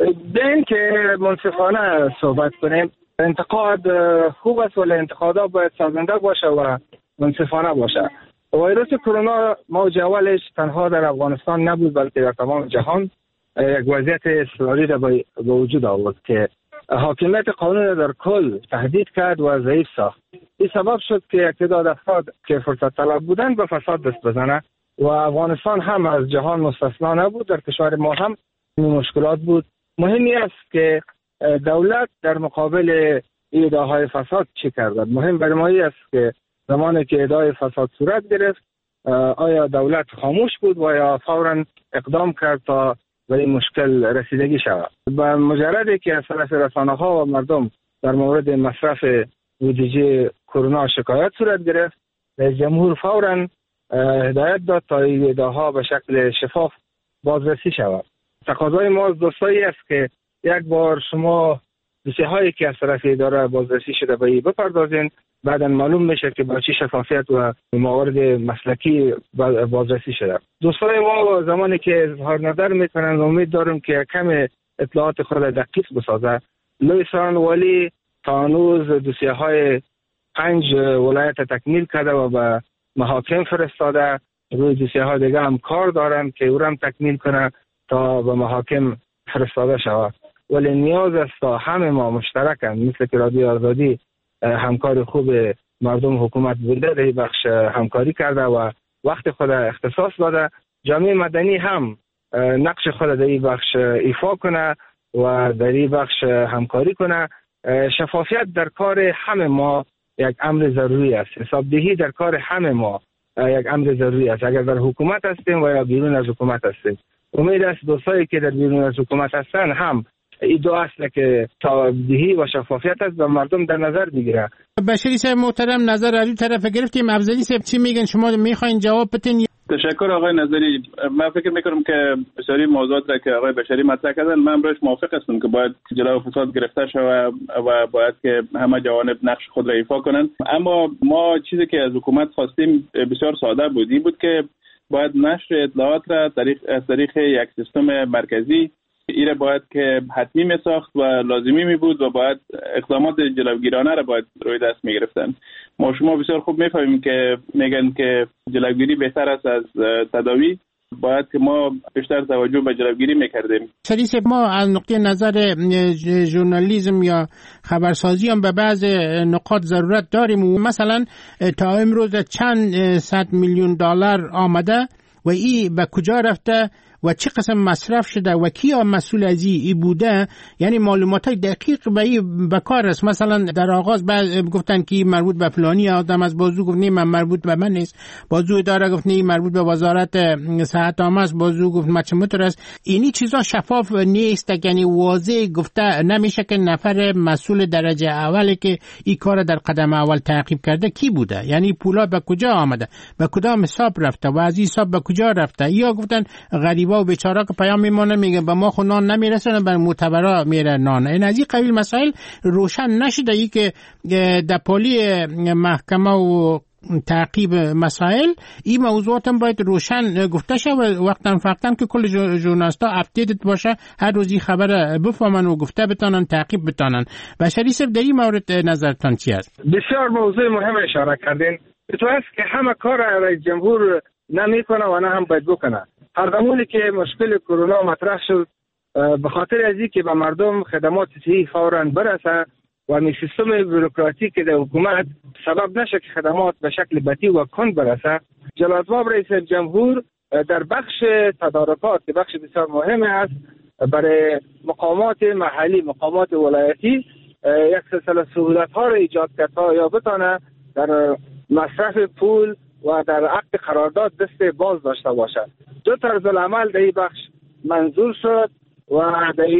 بین که منصفانه صحبت کنیم، انتقاد خوب است ولی انتقادات باید سازنده باشه و منصفانه باشه. ویروس کرونا موج اولش تنها در افغانستان نبود بلکه در تمام جهان یک وضعیت اضطراری را به وجود آورد که حاکمیت قانون در کل تهدید کرد و ضعیف ساخت. این سبب شد که تعداد افراد که فرصت طلب بودند به فساد دست بزنه و افغانستان هم از جهان مستثنا نبود. در کشور ما هم این مشکلات بود. مهمی است که دولت در مقابل ادعاهای فساد چی کرد. مهم برای ما است که زمانی که ادعای فساد صورت گرفت آیا دولت خاموش بود و یا فوراً اقدام کرد تا به این مشکل رسیدگی شود. با مجردی که از طرف رسانه‌ها و مردم در مورد مصرف بودجه کرونا شکایت صورت گرفت، رئیس جمهور فوراً هدایت داد تا این ادعاها به شکل شفاف بازرسی شود. تقاضای ما از دوستایی است که یک بار شما دوسیه‌هایی که از طرف اداره بازرسی شده به این بپردازین، بعداً معلوم میشه که با چه شفافیت و موارد مسلکی بازرسی شده. دوستای ما زمانی که اظهار نظر میکنن امید دارم که کم اطلاعات خود دقیق بسازه. لویسان ولی تا هنوز دوسیه‌های پنج ولایت تکمیل کرده و به محاکم فرستاده. روی دوسیه‌های دیگه هم کار دارن که او هم تکمیل کنه تا به محاکم فرستاده شود. ولی نیاز است تا همه ما مشترکاً مثل که رادیو آزادی همکار خوب مردم حکومت بوده، در این بخش همکاری کرده و وقت خود اختصاص داده. جامعه مدنی هم نقش خود در این بخش ایفا کنه و در این بخش همکاری کنه. شفافیت در کار همه ما یک امر ضروری است. حسابدهی در کار همه ما یک امر ضروری است، اگر در حکومت هستیم و یا بیرون از حکومت هستیم. امید است دوستایی که در بیرون از حکومت هستن هم این دو اصله که تابعیدهی و شفافیت است و مردم در نظر بگیره. بشری صاحب محترم، نظر از این طرف گرفتیم. افضلی صاحب چی میگن؟ شما میخواین جواب بدین؟ تشکر آقای نظری. من فکر میکنم که بسیاری موضوعات را که آقای بشری مطرح کردن من باش موافق هستم که باید جلوی فساد گرفته شود و باید که همه جوانب نقش خود را ایفا کنند. اما ما چیزی که از حکومت خواستیم بسیار ساده بود، این بود که باید نشر اطلاعات را از طریق یک سیستم مرکزی ایره باید که حتمی می ساخت و لازمی می بود و باید اقدامات جلوگیرانه را باید روی دست می گرفتن. ما شما بسیار خوب می فهمیم که میگن که جلوگیری بهتر است از تداوی. باید که ما بیشتر توجه به جلوگیری میکردیم. شریف ما از نقطه نظر ژورنالیسم یا خبرسازی هم به بعض نقاط ضرورت داریم و مثلا تا امروز چند صد میلیون دلار آمده و این به کجا رفته و چه قسم مصرف شده و کیا مسئول از این بوده، یعنی معلومات دقیق به این بکار است. مثلا در آغاز بعد گفتن که مربوط به فلانی آدم از، بازو گفت نه من مربوط به من نیست، بازو اداره گفت نه مربوط به وزارت صحت عامه است، بازو گفت مچمتر است. اینی چیزا شفاف نیست، یعنی واضح گفته نمیشه که نفر مسئول درجه اولی که این کار در قدم اول تعقیب کرده کی بوده، یعنی پولا به کجا آمده، به کدام حساب رفته و از این حساب به کجا رفته. یا گفتن غریبا و بیچارا که پیام میمونه میگه به ما خود نان نمیرسه، بر معتبرا میره نان. این از این قبیل مسائل روشن نشده، ای که در پالی محکمه و تعقیب مسائل این موضوعات هم باید روشن گفته شه و وقتا فقطا که کل ژورنالیستا اپدیت باشه، هر روزی خبر بفهمن و گفته بتانن، تعقیب بتانن. بشری صاحب در این مورد نظرتان چی است؟ بسیار موضوع مهم اشاره کردین. تو است که همه کار رئیس جمهور نمیکنه و نه هم باید بکنه. هر زمانی که مشکل کرونا مطرح شد، به خاطر از اینکه به مردم خدمات صحی فوراً برسه و می سیستم بوروکراتیک در حکومت سبب نشه که خدمات به شکل بطیء و کند برسه، جلال‌آباد رئیس جمهور در بخش تدارکات که بخش بسیار مهم است برای مقامات محلی، مقامات ولایتی، یک سلسله سهولت‌ها را ایجاد کرد تا یا بتانه در مصرف پول و در عقد قرارداد دست باز داشته باشد. دو طرز العمل در این بخش منظور شد و در این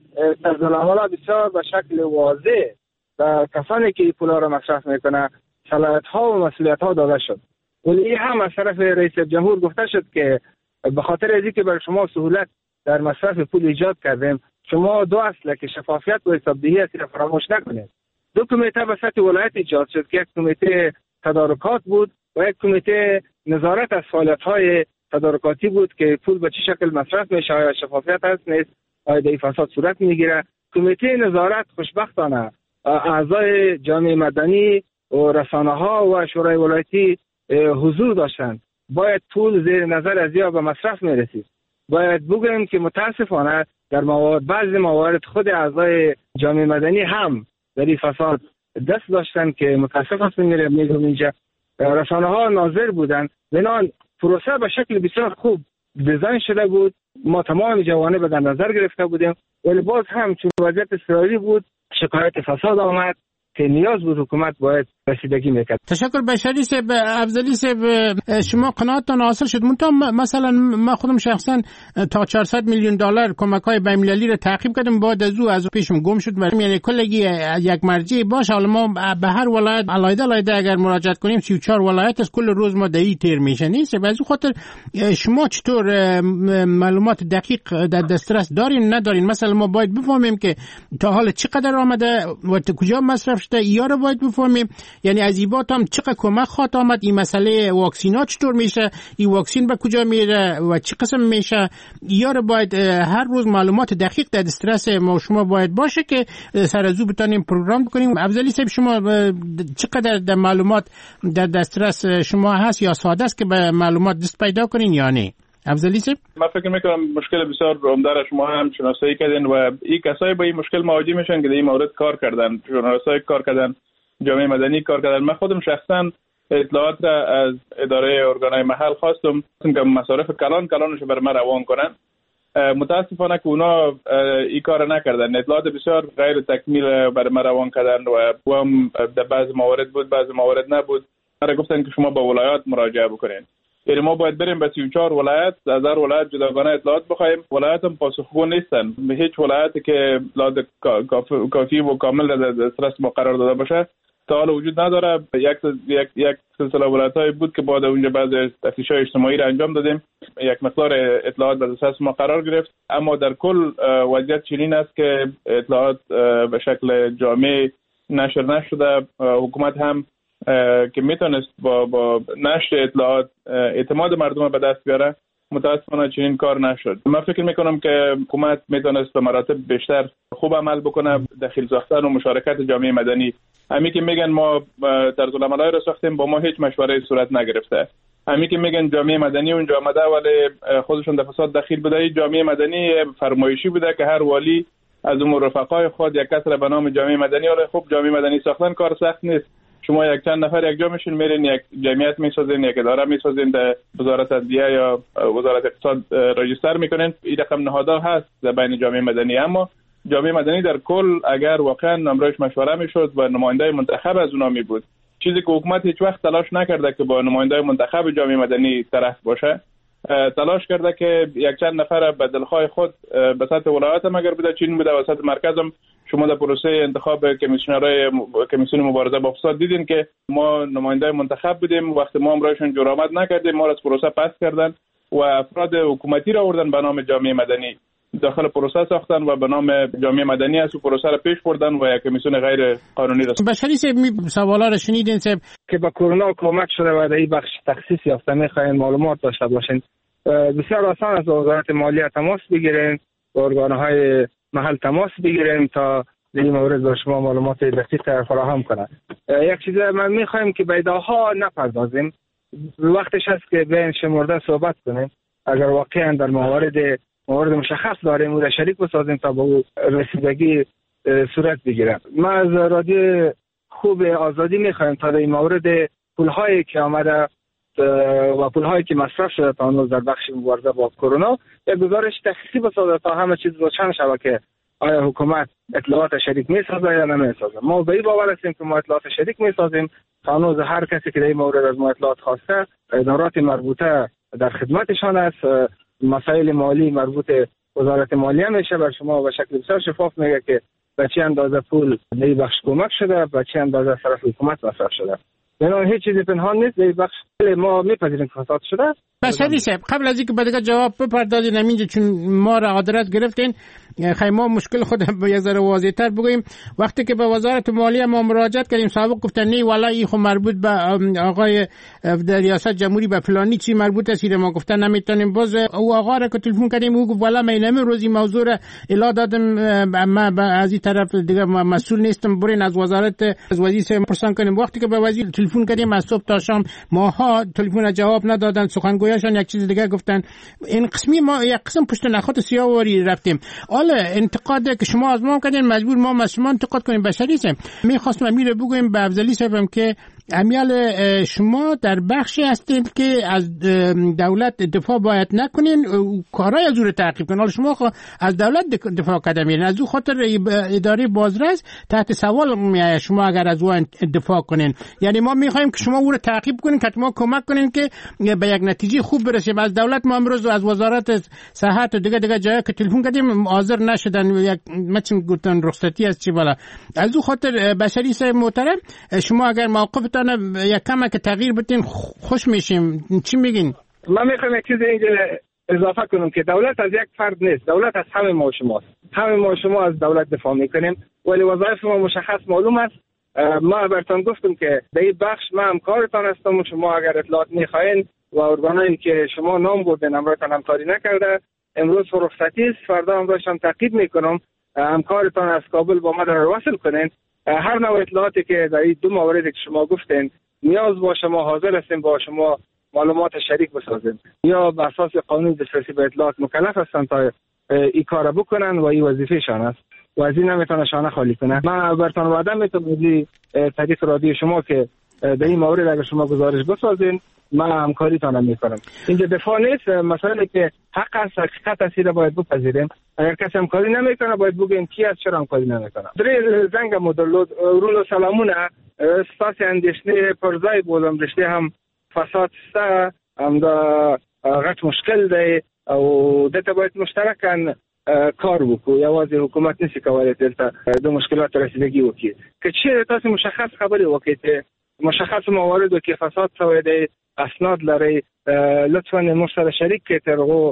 طرزالعمل بسیار به شکل واضح و کسانی که پولا را مصرف میکنه صلاحیت ها و مسئولیت ها داده شد. ولی این هم از طرف رئیس جمهور گفته شد که به خاطر از اینکه برای شما سهولت در مصرف پول ایجاد کردیم، شما دو اصله که شفافیت و حسابدهی است را فراموش نکنید. دو کمیته به سطح ولایت ایجاد شد که یک کمیته تدارکات بود و یک کمیته نظارت از فعالیت های تدارکاتی بود که پول به چه شکل مصرف میشه، آیا شفافیت هست نیست، آیا در فساد صورت میگیره. کمیته نظارت خوشبختانه اعضای جامعه مدنی و رسانه ها و شورای ولایتی حضور داشتند. باید پول زیر نظر از یا به مصرف میرسید. باید بگویم که متاسفانه در موارد بعضی موارد خود اعضای جامعه مدنی هم در این فساد دست داشتن که متاسف هستم میگم اینجا رسانه ها ناظر بودن. بنان پروسه به شکل بسیار خوب دیزاین شده بود، ما تمام جوانب در نظر گرفته بودیم، ولی باز هم چون وضعیت اضطراری بود شکایت فساد آمد که نیاز بود حکومت باید رسیدگی میکرد. تشکر بشری صاحب. افضلی صاحب شما قناعتتان حاصل شد؟ منتها مثلا من خودم شخصا تا چهارصد میلیون دلار کمک‌های بین‌المللی را تعقیب کردم، بعد از او از پیشم گم شد. یعنی کلگی یک مرجع باشه، حالا ما به هر ولایت علایده علایده اگر مراجعه کنیم سی و چهار ولایت از کل روز ما دهی تیر میشه نیست. از خاطر شما چطور معلومات دقیق در دسترس دارین ندارین؟ مثلا ما باید بفهمیم که تا حال چقدر آمده و کجا مصرف شده، یا رو باید بفهمیم. یعنی از این بات هم چقدر کمک خواهد آمد، این مسئله واکسینا چطور میشه، این واکسین به کجا میره و چه قسم میشه، یا رو باید هر روز معلومات دقیق در دسترس ما شما باید باشه که سر از او بتونیم پروگرام بکنیم. افضلی صاحب شما چقدر در معلومات در دسترس شما هست یا ساده است که به معلومات دست پیدا کنین یا نه؟ افضلی صاحب من فکر میکنم مشکل بسیار عمده را شما هم شناسایی کردین و این کسایی با این مشکل مواجه میشن که در این مورد کار کردن، ژورنالیستای کار کردن، جامعه مدنی کار کردن. من خودم شخصا اطلاعات را از اداره ارگانهای محل خواستم که مصارف کلان کلانش بر من روان کنن. متاسفانه که اونا این کار نکردن، اطلاعات بسیار غیر تکمیل بر من روان کردن و هم در بعض موارد بود بعض موارد نبود. من گفتن که شما با ولایات مراجعه بکنین. یعنی ما باید بریم به سی و چهار ولایت، از هر ولایت جداگانه اطلاعات بخوایم. ولایت هم پاسخگو نیستن. به هیچ ولایتی که اطلاعات کافی و کامل در دسترس ما قرار داده باشه تا حالا وجود نداره. یک یک یک سلسله ولایت‌های بود که بعد اونجا بعضی تفتیش‌های اجتماعی را انجام دادیم، یک مقدار اطلاعات در دسترس ما قرار گرفت، اما در کل وضعیت چنین است که اطلاعات به شکل جامع نشر نشده. حکومت هم که میتونست با با نشر اطلاعات اعتماد مردم به دست بیاره، متاسفانه چنین کار نشد. من فکر میکنم که حکومت میتونست به مراتب بیشتر خوب عمل بکنه، دخیل ساختن و مشارکت جامعه مدنی. همین که میگن ما طرزالعملای را ساختیم با ما هیچ مشوره صورت نگرفته. همین که میگن جامعه مدنی اونجا آمده ولی خودشون در فساد دخیل بوده. جامعه مدنی فرمایشی بوده که هر والی از اون رفقای خود یک کس را به نام جامعه مدنی، ولی خب جامعه مدنی ساختن کار سخت نیست. شما یک چند نفر یک جا میشین، میرین یک جمعیت میسازین، یک اداره میسازین، در وزارت عدلیه یا وزارت اقتصاد رجیستر میکنین. این رقم نهادها هست در بین جامعه مدنی. اما جامعه مدنی در کل اگر واقعا نمرش مشوره میشد و نماینده منتخب از اونها می بود، چیزی که حکومت هیچ وقت تلاش نکرده که با نماینده منتخب جامعه مدنی طرف باشه، تلاش کرده که یک چند نفر به دلخواه خود به سطح ولایت هم اگر بوده چین بوده و سطح مرکز هم. شما در پروسه انتخاب کمیسیونرای کمیسیون مبارزه با فساد دیدین که ما نماینده منتخب بودیم، وقتی ما امرایشون جرأت نکردیم ما را از پروسه پس کردن و افراد حکومتی را آوردن به نام جامعه مدنی داخل پروسه ساختن و به نام جامعه مدنی از پروسه را پیش بردن و یک کمیسیون غیر قانونی را. بشری صاحب سوالا را شنیدین صاحب که با کرونا کمک شده و در این بخش تخصیص یافته میخواین معلومات داشته باشین. بسیار آسان از وزارت مالیه تماس بگیرین، با ارگانهای محل تماس بگیرین تا در این مورد با شما معلومات دقیق فراهم کنن. یک چیز من میخوایم که به ایده‌ها نپردازیم، وقتش هست که بین شمرده صحبت کنیم. اگر واقعا در موارد موارد مشخص داریم و شریک بسازیم تا با او رسیدگی صورت بگیره. ما از رادیو خوب آزادی میخوایم تا در این مورد پولهایی که آمده و پولهایی که مصرف شده تا هنوز در بخش مبارزه با کرونا یک گزارش تخصیصی بسازه تا همه چیز روشن شود که آیا حکومت اطلاعات شریک میسازه یا نمیسازه. ما به این باور هستیم که ما اطلاعات شریک میسازیم. تا هنوز هر کسی که در این مورد از ما اطلاعات خواسته، ادارات مربوطه در خدمتشان است. مسائل مالی مربوط وزارت مالیه میشه بر شما به شکل بسیار شفاف میگه که به چه اندازه پول در این بخش کمک شده، به چه اندازه طرف حکومت مصرف شده. یعنی هیچ چیزی پنهان نیست. در این بخش ما میپذیریم که فساد شده. بشری صاحب قبل از اینکه به جواب بپردازین همینجا چون ما را آدرس گرفتین، خیلی ما مشکل خود به یک ذره واضح‌تر بگوییم. وقتی که به وزارت مالیه ما مراجعت کردیم سابق گفتن نه والا این خو مربوط به آقای در ریاست جمهوری به فلانی چی مربوط است، ما گفتن نمیتونیم. باز او آقا را که تلفن کردیم او گفت والا من نمیروزی موضوع را الا دادم، ما از این طرف دیگه مسئول نیستم، برین از وزارت از وزیر صاحب پرسان کنیم. وقتی که به وزیر تلفن کردیم از صبح تا شام ماها تلفن جواب ندادن، سخنگویشان یک چیز دیگه گفتن. این قسمی ما یک قسم پشت نخوت سیاوری رفتیم. حالا انتقاد که شما از ما کردین مجبور ما مسلمان انتقاد کنیم. بشری صاحب میخواستم امیر بگویم به افضلی صاحبم که امیال شما در بخشی هستید که از دولت دفاع باید نکنین، کارهای از او رو تعقیب کنین. حالا شما از دولت دفاع کرده میرین، از او خاطر اداره بازرس تحت سوال میایه شما اگر از او دفاع کنین. یعنی ما میخوایم که شما او رو تعقیب کنین، که ما کمک کنین که به یک نتیجه خوب برسیم. از دولت ما امروز از وزارت صحت و دیگه دیگه جایی که تلفن کردیم حاضر نشدن، یک مچن گفتن رخصتی از چی بالا. از او خاطر بشری صاحب محترم شما اگر موقفتان یک کم که تغییر بدین خوش میشیم. چی میگین؟ من میخوام یک چیز اینجا اضافه کنم که دولت از یک فرد نیست، دولت از همه ما شماست. همه ما شما از دولت دفاع میکنیم ولی وظایف ما مشخص معلوم است. ما براتون گفتم که در این بخش ما همکارتان هستم و شما اگر اطلاعات میخواین و ارگانایی که شما نام بردین امروزتان همکاری نکرده، امروز رخصتی است، فردا امروزشان تعقیب میکنم، همکارتان از کابل با ما در وصل کنین. هر نوع اطلاعاتی که در این دو موردی که شما گفتین نیاز باشه ما حاضر هستیم با شما معلومات شریک بسازیم، یا به اساس قانون دسترسی به اطلاعات مکلف هستن تا این کار بکنن و این وظیفه شان است و از این نمیتونه شانه خالی کنه. من براتون وعده میتونم از طریق رادیو شما که در این مورد اگر شما گزارش بسازین من همکاریتان میکنم. اینجا دفاع نیست، مسئله که حق است، حقیقت است را باید بپذیریم. اگر کسی همکاری نمیکنه باید بگیم کی است چرا همکاری نمیکنه. در زنگ مدلود رول سلامونه اساس اندیشنه پرزای بودم رشته هم فساد است، هم دا غټ مشکل دی او دته باید مشترکاً کار وکړو. یوازې حکومت نشي کولی دلته د مشکلات رسیدګي وکړي. که چیرې تاسو مشخص خبرې وکړئ چې مشخص مواردو کې فساد شوی دی، اسناد لري، لطفا موږ سره شریک کړئ تر هغو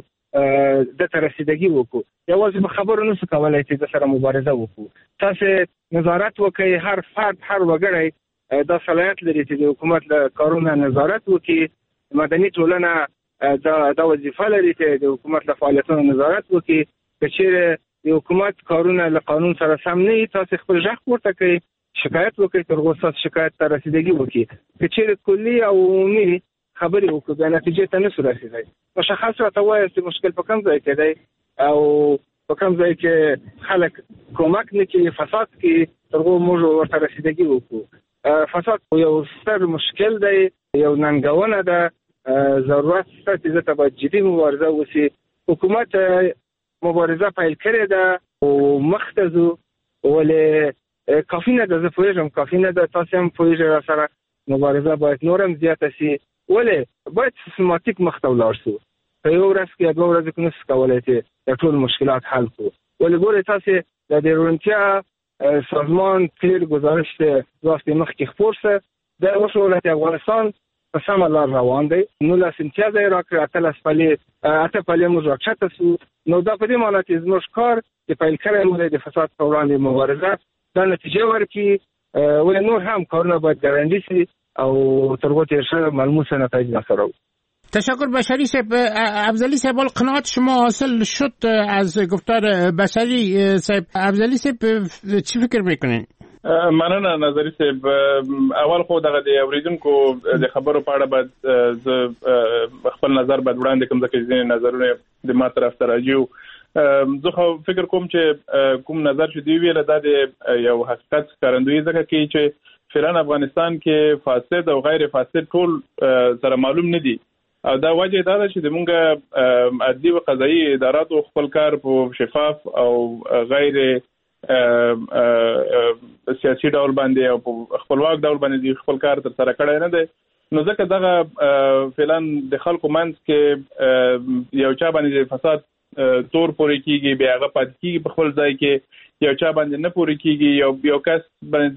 دته رسیدګي وکړو. یوازې په خبرو نشو کولی چې د سره مبارزه وکړو. تاسو نظارت وکړئ، هر فرد هر وګړی دا صلاحیت لري چې د حکومت له کارونو نظارت وکړي. مدني ټولنه دا دا وظیفه لري چې د حکومت له فعالیتونو نظارت وکړي. که چیرې د حکومت کارونه له قانون سره سم نه وي تاسو خپل غږ پورته کړئ، شکایت وکړئ، تر هغو ستاسو شکایت ته رسیدګي وکړي. که چیرې کلي او عمومي خبرې وکړو بیا نتیجې ته نشو رسېدی، مشخص راته ووایاست چې مشکل په کوم ځای کې دی او په کوم ځای کې خلک کومک نه کوي، فساد کوي، تر هغو موږ ورته رسیدګي وکړو. فساد یو ستر مشکل دی، یو ننګونه ده، ضرورت شته چې ځکه باید جدي مبارزه وشي. حکومت مبارزه پیل کړې ده او مخ ته ځو، ولې کافي نه ده، زه پوهېږم کافي نه ده، تاسو هم پوهېږئ راسره مبارزه باید نور هم زیاته شي، ولې باید سیستماتیک مخ ته ولاړ شو. په یو ورځ کې یا دوه ورځې کې نشو کولی چې د ټول مشکلات حل کړو. ولې ګورئ تاسې د دې روڼتیا سازمان تیر گزارش دو هفته مخکې خپور شه د اوس ولایت افغانستان په سمه لار روان دی. نولس امتیاز یې راکړ، اتلس پلې اته پلې موږ راکښته شو. نو دا په دې معنی چې زموږ کار چې پیل کړی مو دی د فساد په وړاندې مبارزه دا نتیجه ورکړي. ولې نور هم کارونه باید ګړندي شي او تر هغو تېر شوی ملموس نتایج نسره و. تشکر بشری صاحب. افضلی صاحب قناعت شما حاصل شد از گفتار بشری صاحب. افضلی صاحب چی فکر میکنین؟ مننه نظری صاحب. اول خو دغه د اوریدونکو د خبرو په اړه باید زه خپل نظر باید وړاندې کړم ځکه چې ځینې نظرونه د ما طرف ته راځي. زه خو فکر کوم چې کوم نظر چې دی ویل دا د یو حقیقت ښکارندویي ځکه کوي چې فعلا افغانستان کې فاسد او غیر فاسد ټول سره معلوم نه دي او دا وجه دا ده چې زمونږ عدلي و قضایي اداراتو خپل کار په شفاف او غیر سیاسي ډول باندې او په خپلواک ډول باندې خپل کار تر سره کړی نه دی. نو ځکه دغه فعلا د خلکو منځ کې یو چا باندې فساد تور پورې کیږي بیا هغه پات کیږي په خپل ځای کې یو چا باندې نه پورې کیږي یو یو کس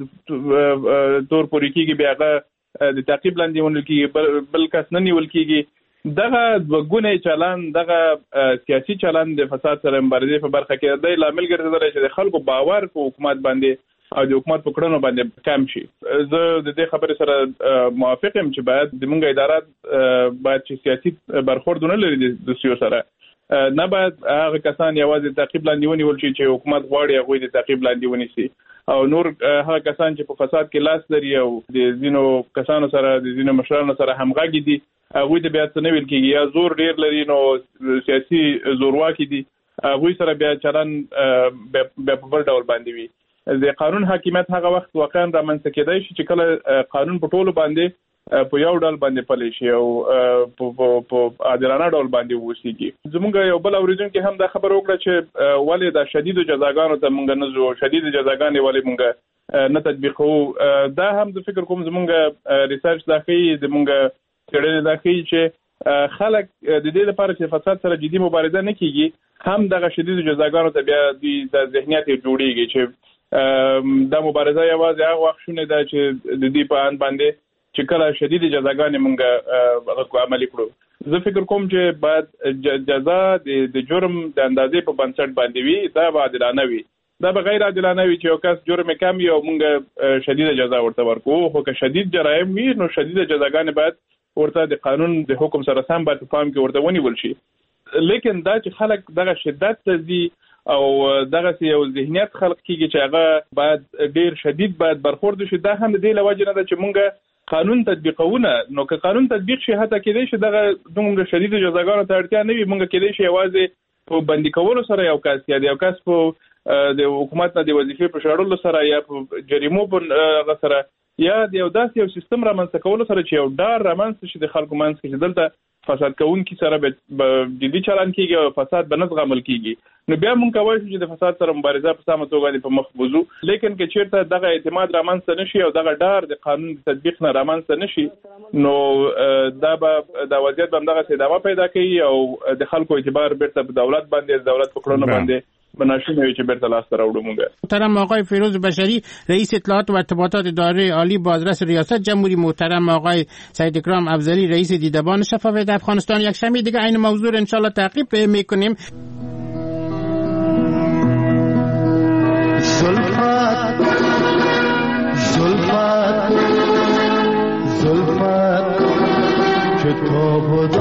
باندې تور پورې کیږي بیا هغه د تعقیب لاندې ونیول کیږي بل کس نه نیول کیږي دغه وګونه چلان دغه سیاسي چلان د فساد سره مبارزې په برخه کې د لامل ګرځیدل چې د خلکو باور په حکومت باندې او د حکومت په کړنو باندې کم شي. زه د دې خبرې سره موافق یم چې باید د موږ ادارات باید چې سیاسي برخورد نه لري د سیاسي سره نه باید هغه کسان یوازې تعقیب لاندې ونیول شي چې حکومت غواړي هغه د تعقیب لاندې ونیسي او نور هغه کسان چې په فساد کې لاس لري او د زینو کسانو سره د زینو مشرانو سره همغږي دي هغه د بیا څه نه ویل کېږي یا زور ډیر لري نو سیاسي زورواکي دي هغه سره بیا چلن په بل ډول باندې وي. د قانون حاکمیت هغه وخت واقعا رامنځته کېدای شي چې کله قانون په ټولو باندې په یو ډول باندې پلی شي او په عادلانه ډول باندې ووسیږي. زموږ یو بل اوریدونکي هم دا خبر وکړه چې ولې د شدیدو جزاګانو ته موږ نه ځو شدید جزاګانې ولې موږ نه تطبیقوو. دا هم د فکر کوم زموږ ریسرچ دا ښیي زموږ څېړنې دا ښیي چې خلک د دې لپاره چې فساد سره جدي مبارزه نه کیږي هم دغه شدیدو جزاګانو ته بیا د ذهنیت جوړیږي چې دا مبارزه یوازې هغه وخت شونه ده چې د دې په ان باندې چې کله شدید جزاګانې مونږه عملي کړو. زه فکر کوم چې باید جزا د جرم د اندازې په بنسټ باندې وي دا به عادلانه وي. دا به غیر عادلانه وي چې یو کس جرم کم یو مونږ شدید جزا ورته ورکو خو که شدید جرایم وي نو شدید جزاګانې باید ورته د قانون د حکم سره سم باید په پام کې ورته ونیول شي. لیکن دا چې خلک دغه شدت ته ځي او دغه یو ذهنیت خلق کیږي چې هغه باید ډیر شدید باید برخورد شي دا هم د دې لوجه نه ده چې مونږ قانون تطبیقونه نو که قانون تطبیق شي حتی کېدای شي دغه موږ شدید جزاګانو ته اړتیا نه وي مونږ کېدای شي یوازې په بندي کولو سره یو کس یا یو کس په د حکومت نه د وظیفې په شړلو سره یا په جریمو په سره یا د یو داسې یو سیستم رامنځته کولو سره چې یو ډار رامنځته شي د خلکو منځ کې چې دلته فساد کوونکي سره به جدي چلن کیږي او فساد به نه زغمل کیږي نو بیا مونږ کولی شو چې د فساد سره مبارزه په سمه توګه په مخ وځو. لیکن که چیرته دغه اعتماد رامنځته نشي او دغه ډار د قانون تطبیق نه رامنځته نشي نو دا به د وضعیت به همدغه ادامه پیدا کوي او د خلکو اعتبار بیرته په دولت باندې دولت په کړنو باندې بناشونه وي چې بیرته لاس ته راوړو. مونږ محترم آقای فیروز بشری رئیس اطلاعات و ارتباطات اداره عالی بازرس ریاست جمهوری، محترم آقای سعید اکرام افضلی رئیس دیدبان شفافیت افغانستان، یک شنبه دیگه این موضوع ان شاء الله تعقیب میکنیم. زلفت زلفت زلفت که تو بود